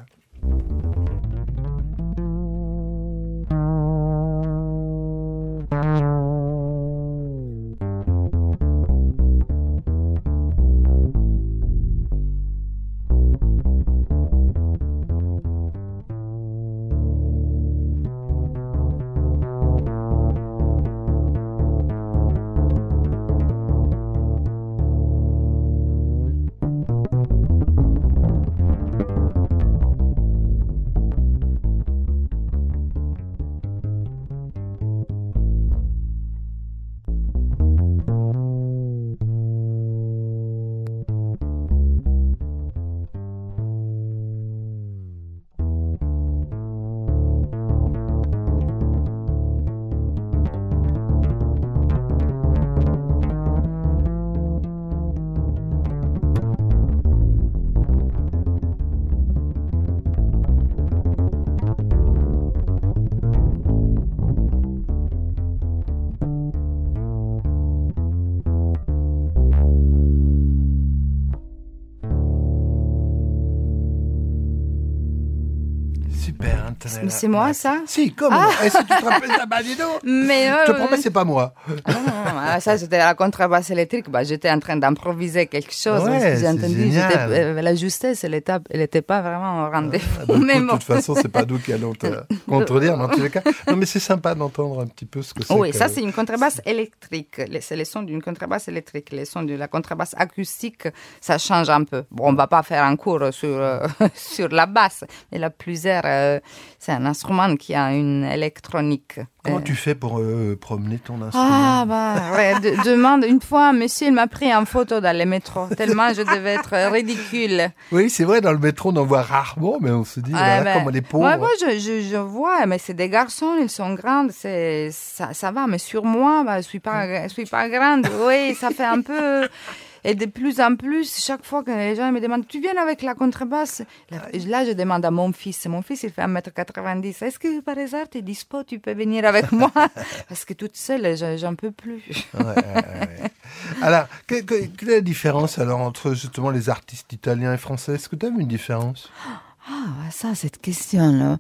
Super, Antonella. Mais c'est moi, ça? Si, comment? Ah. Est-ce que tu te rappelles ça? Bah, dis donc. Mais, euh, Je te promets, c'est pas moi. Ah, non, non, ah, ça, c'était la contrebasse électrique. Bah, j'étais en train d'improviser quelque chose. Ouais, ce que j'ai c'est entendu. génial. J'étais- euh, la justesse, elle n'était pas vraiment au rendez-vous. Ah, donc, mais de bon. toute façon, c'est pas nous qui allons te contredire dans tous les cas. Non, mais c'est sympa d'entendre un petit peu ce que c'est. Oui, que- ça, c'est une contrebasse électrique. Les- C'est le son d'une contrebasse électrique. Les sons de la contrebasse acoustique, ça change un peu. Bon, on ne va pas faire un cours sur, euh, sur la basse, mais la plusieurs, euh, c'est un instrument qui a une électronique. Comment Euh, tu fais pour euh, promener ton instrument? Ah, bah, ouais, de- demande. Une fois, un monsieur, il m'a pris en photo dans les métros, tellement je devais être ridicule. Oui, c'est vrai, dans le métro, on en voit rarement, mais on se dit, Ah, voilà, ben, comme on est pauvres. ouais, moi, je, je, je vois, mais c'est des garçons, ils sont grands, c'est, ça, ça va, mais sur moi, bah, je suis pas, je suis pas grande. Oui, ça fait un peu. Et de plus en plus, chaque fois que les gens me demandent, tu viens avec la contrebasse? Là, là, je demande à mon fils. Mon fils, il fait un mètre quatre-vingt-dix. Est-ce que par hasard, tu es dispo, tu peux venir avec moi? Parce que toute seule, je- j'en peux plus. Ouais, ouais, ouais. Alors, que- que- quelle est la différence alors entre justement les artistes italiens et français? Est-ce que tu as vu une différence? Ah, ça, cette question-là.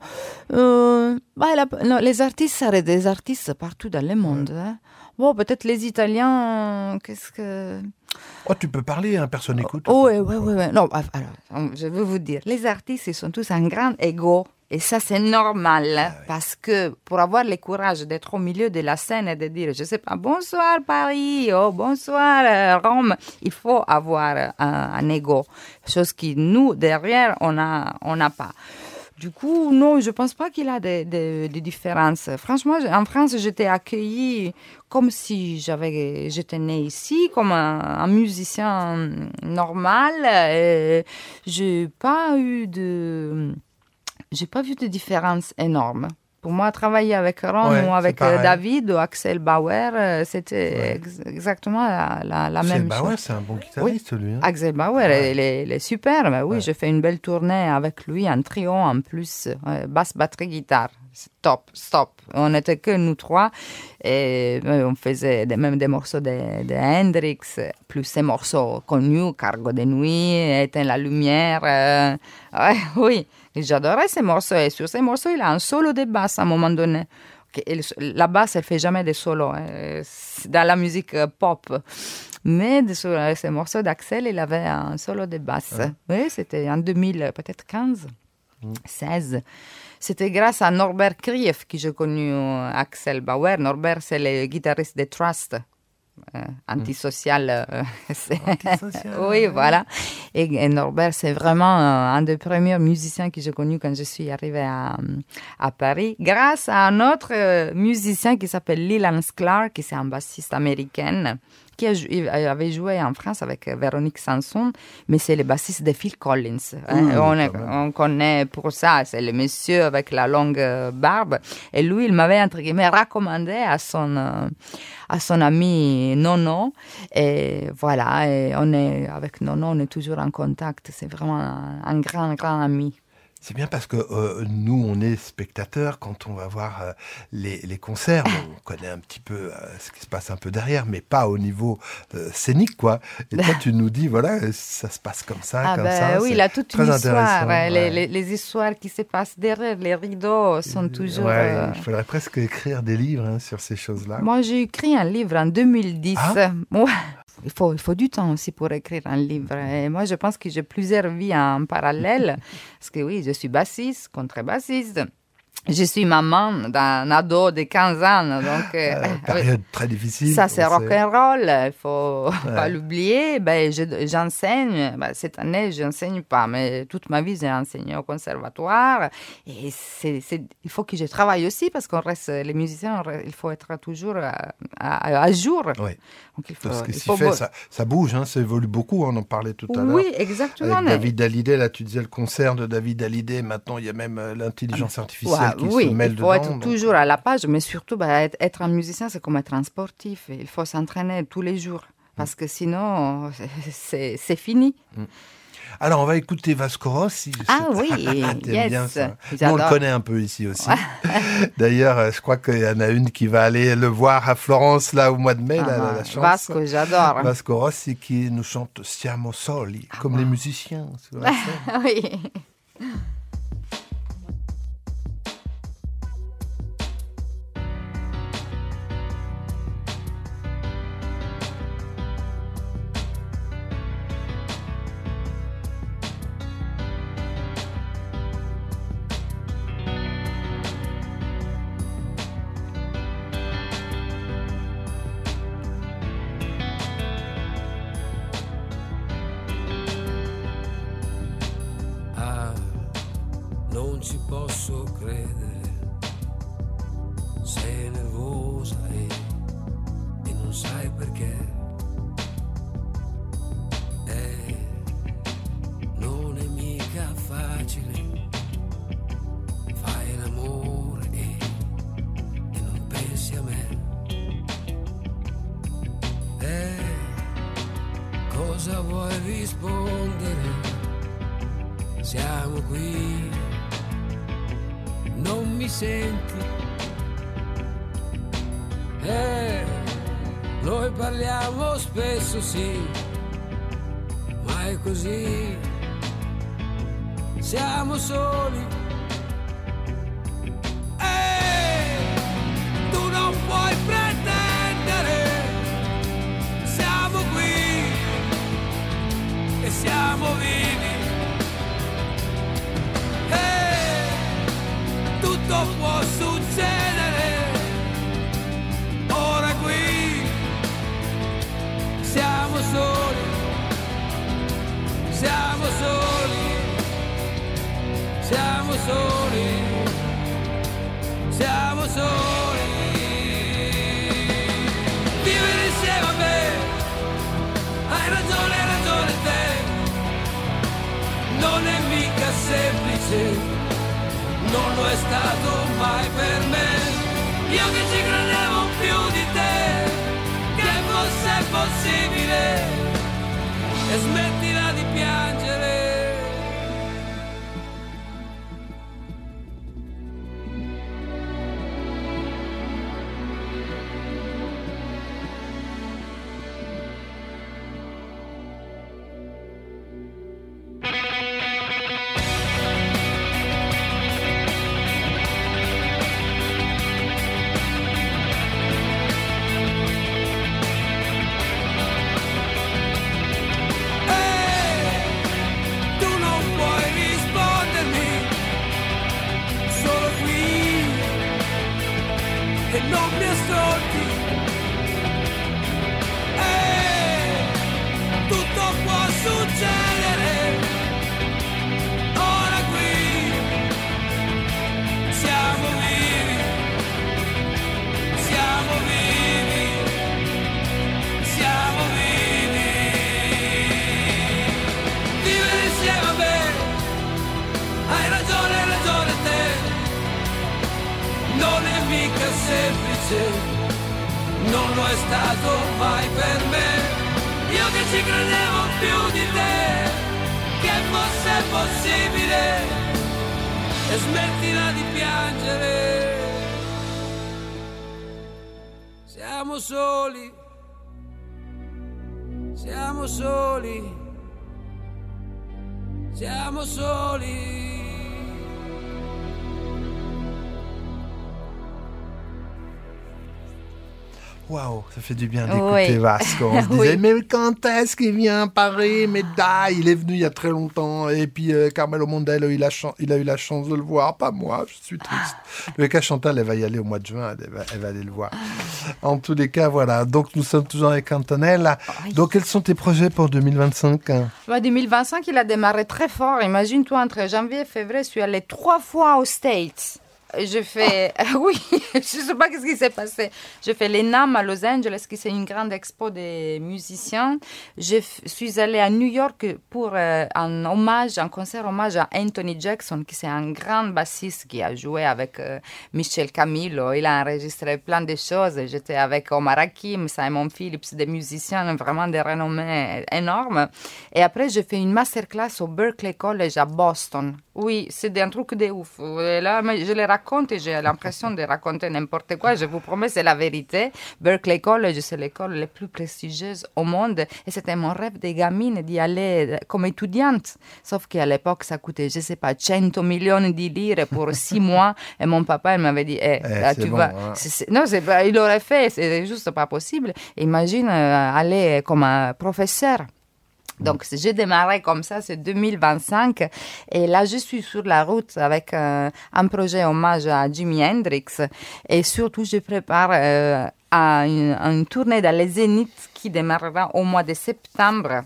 Euh, bah, la- non, les artistes, ça reste des artistes partout dans le monde. Hein. Bon, peut-être les Italiens, qu'est-ce que... Oh, tu peux parler, hein, personne n'écoute. Oh, oui, oui, oui. oui. Non, alors, je veux vous dire, les artistes, ils sont tous un grand ego. Et ça, c'est normal, hein, parce que pour avoir le courage d'être au milieu de la scène et de dire, je sais pas, bonsoir Paris, oh, bonsoir euh, Rome, il faut avoir un, un ego, chose que nous, derrière, on n'a on n'a pas. Du coup, non, je pense pas qu'il y a des de, de différences. Franchement, en France, j'étais accueillie comme si j'avais, j'étais née ici, comme un, un musicien normal. Et j'ai pas eu de, j'ai pas vu de différence énorme. Pour moi, travailler avec Ron Ouais, ou avec c'est pareil. euh, David ou Axel Bauer, euh, c'était ex- exactement la, la, la C'est- même bah chose. ouais, c'est un bon guitariste, lui. Hein. Axel Bauer, il, est, il est super. Mais oui, Ouais. j'ai fait une belle tournée avec lui, un trio en plus, euh, basse, batterie, guitare. C'est top, stop. On n'était que nous trois. Et euh, on faisait des, même des morceaux de, de Hendrix, plus ces morceaux connus, Cargo de nuit, Éteins la lumière. euh, ouais, oui, et j'adorais ces morceaux. Et sur ces morceaux, il a un solo de basse à un moment donné. Ok, et le- La basse, elle fait jamais de solo hein, c'est dans la musique euh, pop. Mais de- sur euh, ces morceaux d'Axel, il avait un solo de basse. Oui, c'était en deux mille, peut-être quinze. seize. C'était grâce à Norbert Krief que j'ai connu Axel Bauer. Norbert, c'est le guitariste de Trust. Euh, antisocial, euh, antisocial oui, voilà. Et, et Norbert, c'est vraiment euh, un des premiers musiciens que j'ai connu quand je suis arrivée à, à Paris, grâce à un autre euh, musicien qui s'appelle Leland Sklar, qui est un bassiste américain, qui a, avait joué en France avec Véronique Sanson, mais c'est le bassiste de Phil Collins. Hein. Mmh, on, est, on connaît pour ça, c'est le monsieur avec la longue barbe. Et lui, il m'avait, entre guillemets, recommandé à son, euh, à son ami Nono. Et voilà, et on est, avec Nono, on est toujours en contact. C'est vraiment un, un grand, grand ami. C'est bien parce que euh, nous, on est spectateurs quand on va voir euh, les, les concerts. Bon, on connaît un petit peu euh, ce qui se passe un peu derrière, mais pas au niveau euh, scénique, quoi. Et toi, tu nous dis, voilà, ça se passe comme ça, ah comme ben, ça. Oui, il a toute une histoire. Ouais. Les, les, les histoires qui se passent derrière les rideaux sont toujours... Ouais, euh... il faudrait presque écrire des livres hein, sur ces choses-là. Moi, j'ai écrit un livre en deux mille dix. Ah ouais. Il faut, il faut du temps aussi pour écrire un livre. Et moi, je pense que j'ai plusieurs vies en parallèle. Parce que oui, je suis bassiste, contrebassiste. Je suis maman d'un ado de quinze ans. Donc, euh, période oui. très difficile. Ça, c'est rock'n'roll. Il ne faut ouais. pas l'oublier. Ben, je, j'enseigne. Ben, cette année, je n'enseigne pas. Mais toute ma vie, j'ai enseigné au conservatoire. Et c'est, c'est, il faut que je travaille aussi parce qu'on reste, les musiciens, il faut être toujours à, à, à jour. Oui. Donc, il faut, parce que il ce faut fait, ça, ça bouge, hein, ça évolue beaucoup. On en parlait tout à l'heure. Oui, exactement. Avec David Hallyday, là, tu disais le concert de David Hallyday. Maintenant, il y a même euh, l'intelligence artificielle. Ouais. Qui oui, se mêle il faut dedans, être donc... toujours à la page, mais surtout, bah, être, être un musicien, c'est comme être un sportif. Il faut s'entraîner tous les jours, parce mm. que sinon, c'est, c'est fini. Mm. Alors, on va écouter Vasco Rossi. Ah oui, yes. Bien ça. Nous, on le connaît un peu ici aussi. D'ailleurs, je crois qu'il y en a une qui va aller le voir à Florence, là, au mois de mai, ah, là, la chance. Vasco, j'adore. Vasco Rossi qui nous chante Siamo Soli, ah, comme bon. Les musiciens sur la scène. Oui. Non ci posso credere, sei nervosa e, e non sai perché. E non è mica facile, fai l'amore e, e non pensi a me. E cosa vuoi rispondere? Siamo qui. Non mi senti? Eh, noi parliamo spesso, sì, ma è così. Siamo soli. Eh, tu non puoi pretendere. Siamo qui e siamo vivi. Tutto può succedere, ora qui siamo soli, siamo soli, siamo soli, siamo soli. Vivere insieme a me, hai ragione, hai ragione te, non è mica semplice. Non lo è stato mai per me. Io che ci credevo più di te, che fosse possibile. E smettila di piangere. che non mi ascolti. E tutto può succedere. Ora qui siamo vivi, siamo vivi, siamo vivi. Vivere insieme a me, hai ragione, hai ragione te. Non è mica semplice, non lo è stato mai per me. Io che ci credevo più di te, che fosse possibile. E smettila di piangere. Siamo soli, siamo soli, siamo soli. Waouh, ça fait du bien d'écouter Oui. Vasco. On se Oui. disait, mais quand est-ce qu'il vient à Paris? Mais da, il est venu il y a très longtemps. Et puis euh, Carmelo Mondello, il a, chan- il a eu la chance de le voir. Pas moi, je suis triste. Le cas Chantal, elle va y aller au mois de juin. Elle va, elle va aller le voir. En tous les cas, voilà. Donc, nous sommes toujours avec Antonella. Donc, quels sont tes projets pour deux mille vingt-cinq? Bah, deux mille vingt-cinq, il a démarré très fort. Imagine-toi, entre janvier et février, je suis allée trois fois aux States. Je fais... Oui, je ne sais pas ce qui s'est passé. Je fais l'ENAM à Los Angeles, qui c'est une grande expo des musiciens. Je f- suis allée à New York pour euh, un hommage, un concert hommage à Anthony Jackson, qui c'est un grand bassiste qui a joué avec euh, Michel Camilo. Il a enregistré plein de choses. J'étais avec Omar Hakim, Simon Phillips, des musiciens vraiment de renommée énorme. Et après, j'ai fait une masterclass au Berklee College à Boston. Oui, c'est un truc de ouf. Et là, je les raconte et j'ai l'impression de raconter n'importe quoi. Je vous promets, c'est la vérité. Berklee College, c'est l'école la plus prestigieuse au monde. Et c'était mon rêve de gamine d'y aller comme étudiante. Sauf qu'à l'époque, ça coûtait, je ne sais pas, cent millions de lire pour six mois. Et mon papa, il m'avait dit, eh, Eh, là, c'est tu bon, vas... hein. c'est- c'est- Non, c'est pas... il l'aurait fait, c'est juste pas possible. Imagine euh, aller comme un professeur. Donc, j'ai démarré comme ça, c'est deux mille vingt-cinq. Et là, je suis sur la route avec euh, un projet hommage à Jimi Hendrix. Et surtout, je prépare euh, à une, à une tournée dans les Zéniths qui démarrera au mois de septembre.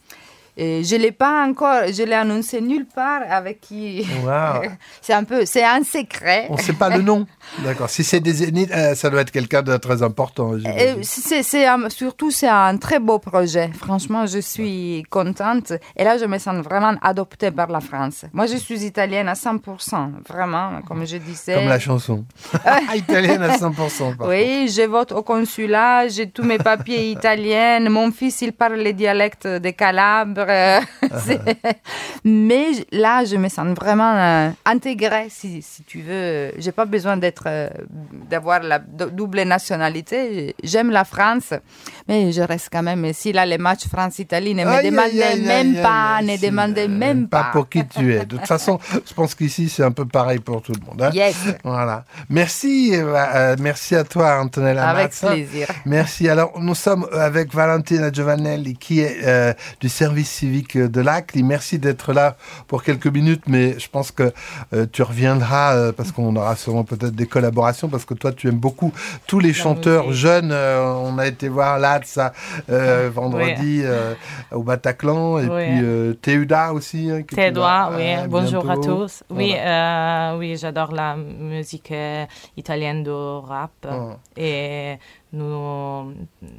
Et je l'ai pas encore, je l'ai annoncé nulle part avec qui. Wow. c'est un peu, c'est un secret. On ne sait pas le nom. D'accord. Si c'est des zéniths, euh, ça doit être quelqu'un de très important. Et c'est, c'est un- surtout, c'est un très beau projet. Franchement, je suis contente. Et là, je me sens vraiment adoptée par la France. Moi, je suis italienne à cent pour cent. Vraiment, comme je disais. Comme la chanson. Italienne à cent pour cent. par Oui, je vote au consulat, j'ai tous mes papiers italiens. Mon fils, il parle les dialectes de Calabre. euh, c'est- Mais là, je me sens vraiment euh, intégrée, si, si tu veux. J'ai pas besoin d'être, euh, d'avoir la dou- double nationalité. J'aime la France, mais je reste quand même. Si là, les matchs France-Italie, ne me Aïe, aïe, demandez aïe, même aïe, pas, aïe, ne si, demandez même Pas pas. pour qui tu es. De toute façon, je pense qu'ici, c'est un peu pareil pour tout le monde. hein. Yes. Voilà. Merci, Eva. Euh, merci à toi, Antonella Avec Mazza. plaisir. Merci. Alors, nous sommes avec Valentina Giovanelli, qui est euh, du service civique de l'Acli. Merci d'être là pour quelques minutes, mais je pense que euh, tu reviendras euh, parce qu'on aura sûrement peut-être des collaborations, parce que toi, tu aimes beaucoup tous les chanteurs jeunes. Euh, on a été voir Latza euh, vendredi euh, au Bataclan, et Oui. puis euh, Théuda aussi. Hein, que tu Théodois, vas, oui. euh, Bonjour à bientôt. tous. Oui, Voilà. euh, oui, j'adore la musique euh, italienne de rap. Oh. Et nous,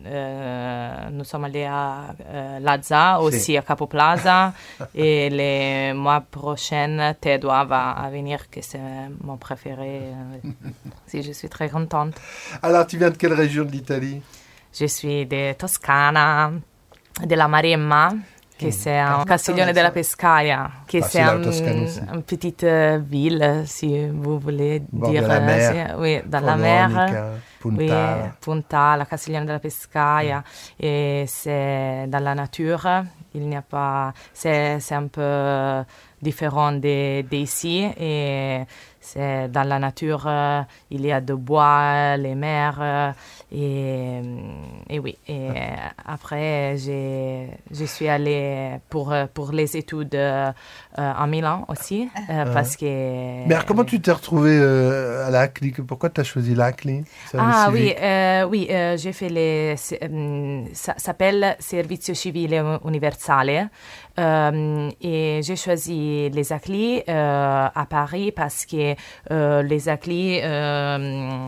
euh, nous sommes allés à euh, Lazza, aussi Si. à Capo Plaza. Et les mois prochains, Théodois va venir, que c'est mon préféré. Euh, Si, je suis très contente. Alors, tu viens de quelle région de l'Italie? Je suis de Toscana, de la Maremma, que c'est un Castiglione della Pescaia, que Ah, c'est c'est la un- Toscane aussi. une petite euh, ville, si vous voulez Bord dire. de la euh, mer. c'est- oui, dans la mer. Panoramica, Punta. Oui, Punta, la Castiglione della Pescaia. Et c'est dans la nature. Il n'y a pas. C'est, c'est un peu différent de- d'ici. Et c'est dans la nature, euh, il y a de bois, les mers, euh, et, et oui. Et après, j'ai, je suis allée pour, pour les études euh, en Milan aussi, euh, parce que... Mais alors, comment tu t'es retrouvée euh, à l'A C L I? Pourquoi tu as choisi l'A C L I? Ah oui, euh, oui euh, j'ai fait les... Euh, ça s'appelle Servizio Civile Universale. Euh, et j'ai choisi les A C L I euh, à Paris parce que euh, les A C L I euh,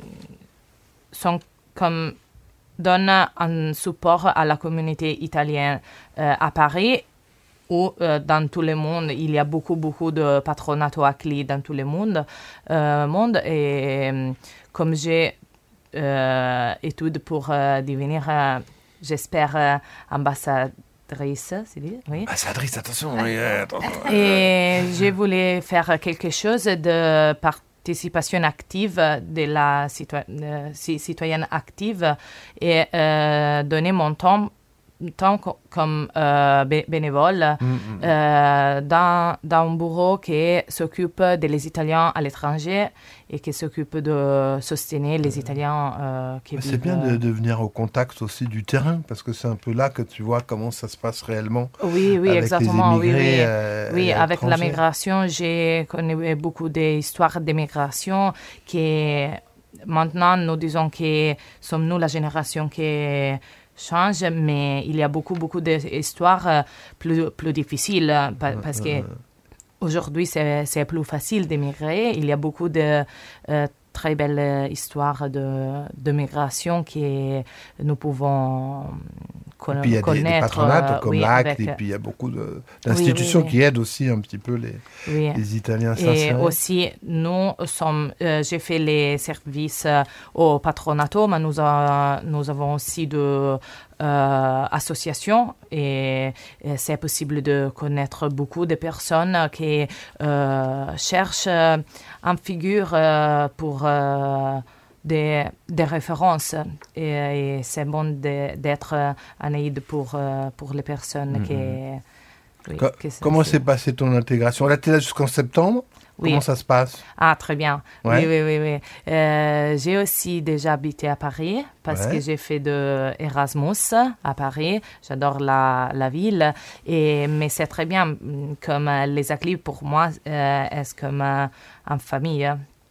sont comme donnent un support à la communauté italienne euh, à Paris ou euh, dans tout le monde. Il y a beaucoup, beaucoup de patronato A C L I dans tout le monde. Euh, monde et euh, comme j'ai euh, études pour euh, devenir, euh, j'espère, euh, ambassadrice. C'est dit, oui. Ambassadrice, attention, oui, attention. Et je voulais faire quelque chose de participation active, de la citoy- euh, citoyenne active et euh, donner mon temps, temps co- comme euh, bé- bénévole mm-hmm. euh, dans, dans un bureau qui s'occupe des Italiens à l'étranger et qui s'occupe de soutenir les Italiens euh, qui vivent... C'est bien de, de venir au contact aussi du terrain, parce que c'est un peu là que tu vois comment ça se passe réellement. Oui, oui, avec exactement. les oui, oui. Euh, oui avec la migration, j'ai connu beaucoup d'histoires de migration qui, maintenant, nous disons que sommes nous la génération qui change, mais il y a beaucoup, beaucoup d'histoires plus, plus difficiles, parce que aujourd'hui, c'est, c'est plus facile d'émigrer. Il y a beaucoup de euh, très belles histoires de, de migration que nous pouvons con- et puis il y a connaître. Des, des patronates comme oui, l'A C L, avec... et puis il y a beaucoup de, d'institutions oui, oui, oui. qui aident aussi un petit peu les, oui. les Italiens à s'insérer. Et aussi, nous sommes, euh, j'ai fait les services euh, au patronato, mais nous, a, nous avons aussi de Euh, association et, et c'est possible de connaître beaucoup de personnes qui euh, cherchent euh, une figure euh, pour euh, des, des références et, et c'est bon de, d'être un aide pour, euh, pour les personnes mm-hmm. qui... Oui, Co- comment s'est passée ton intégration? Là, tu es là jusqu'en septembre? Oui. Comment ça se passe? Ah, très bien. Ouais. Oui, oui, oui. oui. Euh, j'ai aussi déjà habité à Paris parce ouais. que j'ai fait de Erasmus à Paris. J'adore la, la ville. Et, mais c'est très bien. Comme les A C L I, pour moi, euh, est comme euh, une famille.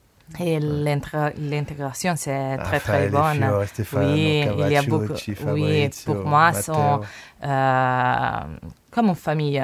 Et l'intra- l'intégration, c'est très, très bonne. Fiore, Stefano, oui, Cavaccio, il y a beaucoup. Ci, oui, pour moi, sont euh, comme une famille.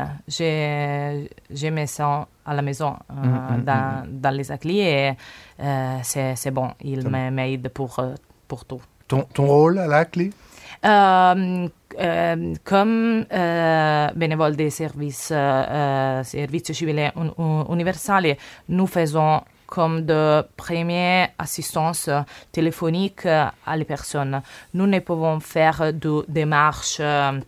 J'ai, je me sens à la maison euh, mm-hmm. dans, dans les A C L I et euh, c'est, c'est bon. Il m'aide pour, pour tout. Ton, ton rôle à l'A C L I? Euh, euh, comme euh, bénévole des services, euh, Servizio Civile Universale, nous faisons comme de première assistance téléphonique à les personnes. Nous ne pouvons faire de démarches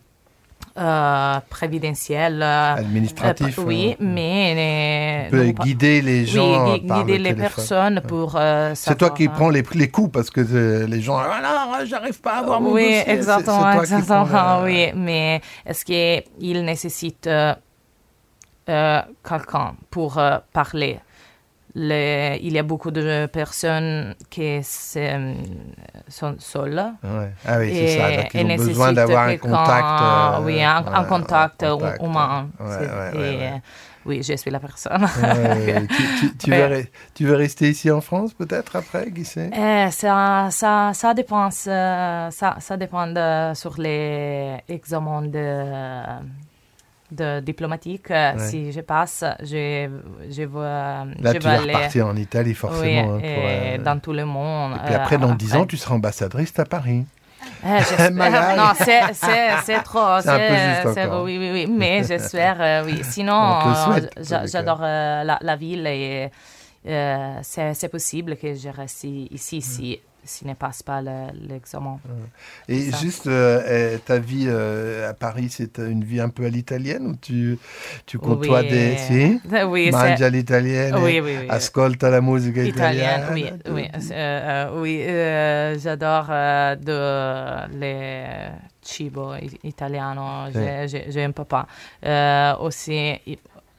euh, prévidentielles. Administratives. Euh, oui, euh, mais... On peut guider les gens oui, par guider le les téléphone. personnes pour euh, C'est toi qui prends les, les coups parce que euh, les gens... Ah non, j'arrive pas à avoir mon oui, dossier. Exactement, c'est, c'est exactement, la... oui. Mais est-ce qu'il nécessite euh, euh, quelqu'un pour euh, parler? Les, il y a beaucoup de personnes qui sont seules. Ouais. Ah oui, c'est ça. Donc, ils ont besoin d'avoir un contact. Euh, oui, un, ouais, un contact, un contact humain. Ouais, ouais, ouais, et, ouais. Oui, je suis la personne. Ouais, tu, tu, tu, veux re- tu veux rester ici en France peut-être après, qui sait? Eh, ça, ça, ça dépend, ça, ça dépend de, sur les examens de... de diplomatique, ouais. Si je passe, je, je veux, Là, je tu veux vas aller... repartir en Italie, forcément. Oui, hein, pour, et euh... dans tout le monde. Et puis après, dans euh, dix ans, tu seras ambassadrice à Paris. Euh, non, c'est, c'est, c'est trop. C'est, c'est un peu juste c'est, encore. Oui, oui, oui, mais j'espère, euh, oui. Sinon, souhaite, euh, j'adore euh, la, la ville et euh, c'est, c'est possible que je reste ici, si... s'il ne passe pas le, l'examen. Et juste, euh, ta vie euh, à Paris, c'est une vie un peu à l'italienne ou tu, tu côtoies oui. des... Si oui, Mangia all'italienne, oui, oui, oui. ascolta la musica italienne. italienne. Oui, oui, euh, oui euh, j'adore euh, de les cibo italiano. J'ai, j'ai, j'ai un papa. Euh, aussi,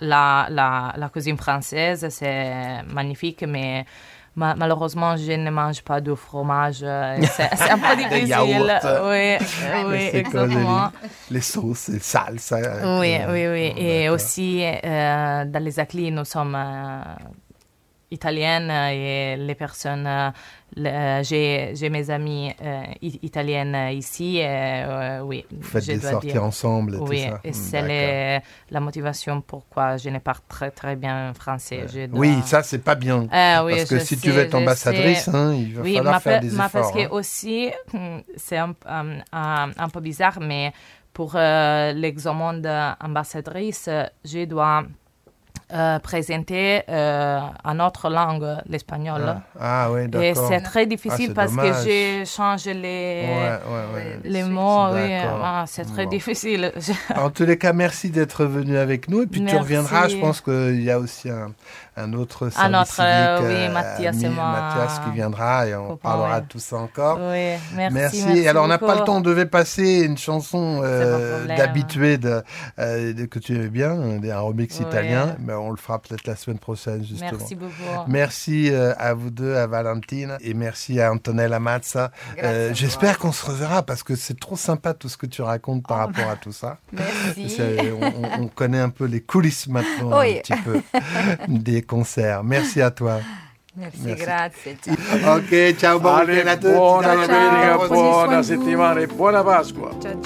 la, la, la cuisine française, c'est magnifique, mais ma- malheureusement, je ne mange pas de fromage. C'est, c'est un peu difficile. Oui, oui, c'est exactement. Les, les sauces, les salsa. Oui, euh, oui, oui. oh, Et d'accord. aussi, euh, dans les Aclis, nous sommes euh, italiennes et les personnes, euh, le- j'ai, j'ai mes amies euh, i- italiennes ici. Et, euh, oui, Vous faites je des dois sorties dire. ensemble et tout Oui, ça. et Hmm, c'est les- la motivation pourquoi je ne parle très, très bien français. Je dois- Oui, ça, c'est pas bien. Ah oui, parce que je si sais, tu veux être je ambassadrice, sais. hein, il va Oui, falloir ma faire pe- des ma- efforts. Parce que hein. aussi, c'est un, un, un- un peu bizarre, mais pour euh, l'examen d'ambassadrice, je dois euh, présenter euh, en autre langue, l'espagnol. Ah, ah oui, d'accord. Et c'est très difficile Ah, c'est parce dommage. que je change les, Ouais, ouais, ouais. les mots. Oui, D'accord. ah, c'est très Bon. difficile. En tous les cas, merci d'être venu avec nous. Et puis tu Merci. reviendras. Je pense qu'il y a aussi un, un autre service Un autre, euh, civique, oui, euh, Mathias et ami- moi. Mathias qui viendra et on Copain, parlera ouais. de tout ça encore. Oui, merci. Merci. merci Alors, on n'a beaucoup. pas le temps. On devait passer une chanson euh, problème. d'habitué de, euh, de- que tu aimais bien, un remix Ouais. italien. Mais on le fera peut-être la semaine prochaine, justement. Merci beaucoup. Merci euh, à vous deux, à Valentine, et merci à Antonella Mazza. Euh, Grazie. J'espère qu'on se reverra parce que c'est trop sympa tout ce que tu racontes par rapport à tout ça. Merci. C'est- On, on- on connaît un peu les coulisses maintenant, Oui. un petit peu, des concerts. Merci à toi. Merci, Merci. grazie. Ciao. Ok, ciao, buon Ale, weekend a tutti. buona Ciao, domenica, ciao. buona settimana e buona Pasqua. Ciao, ciao.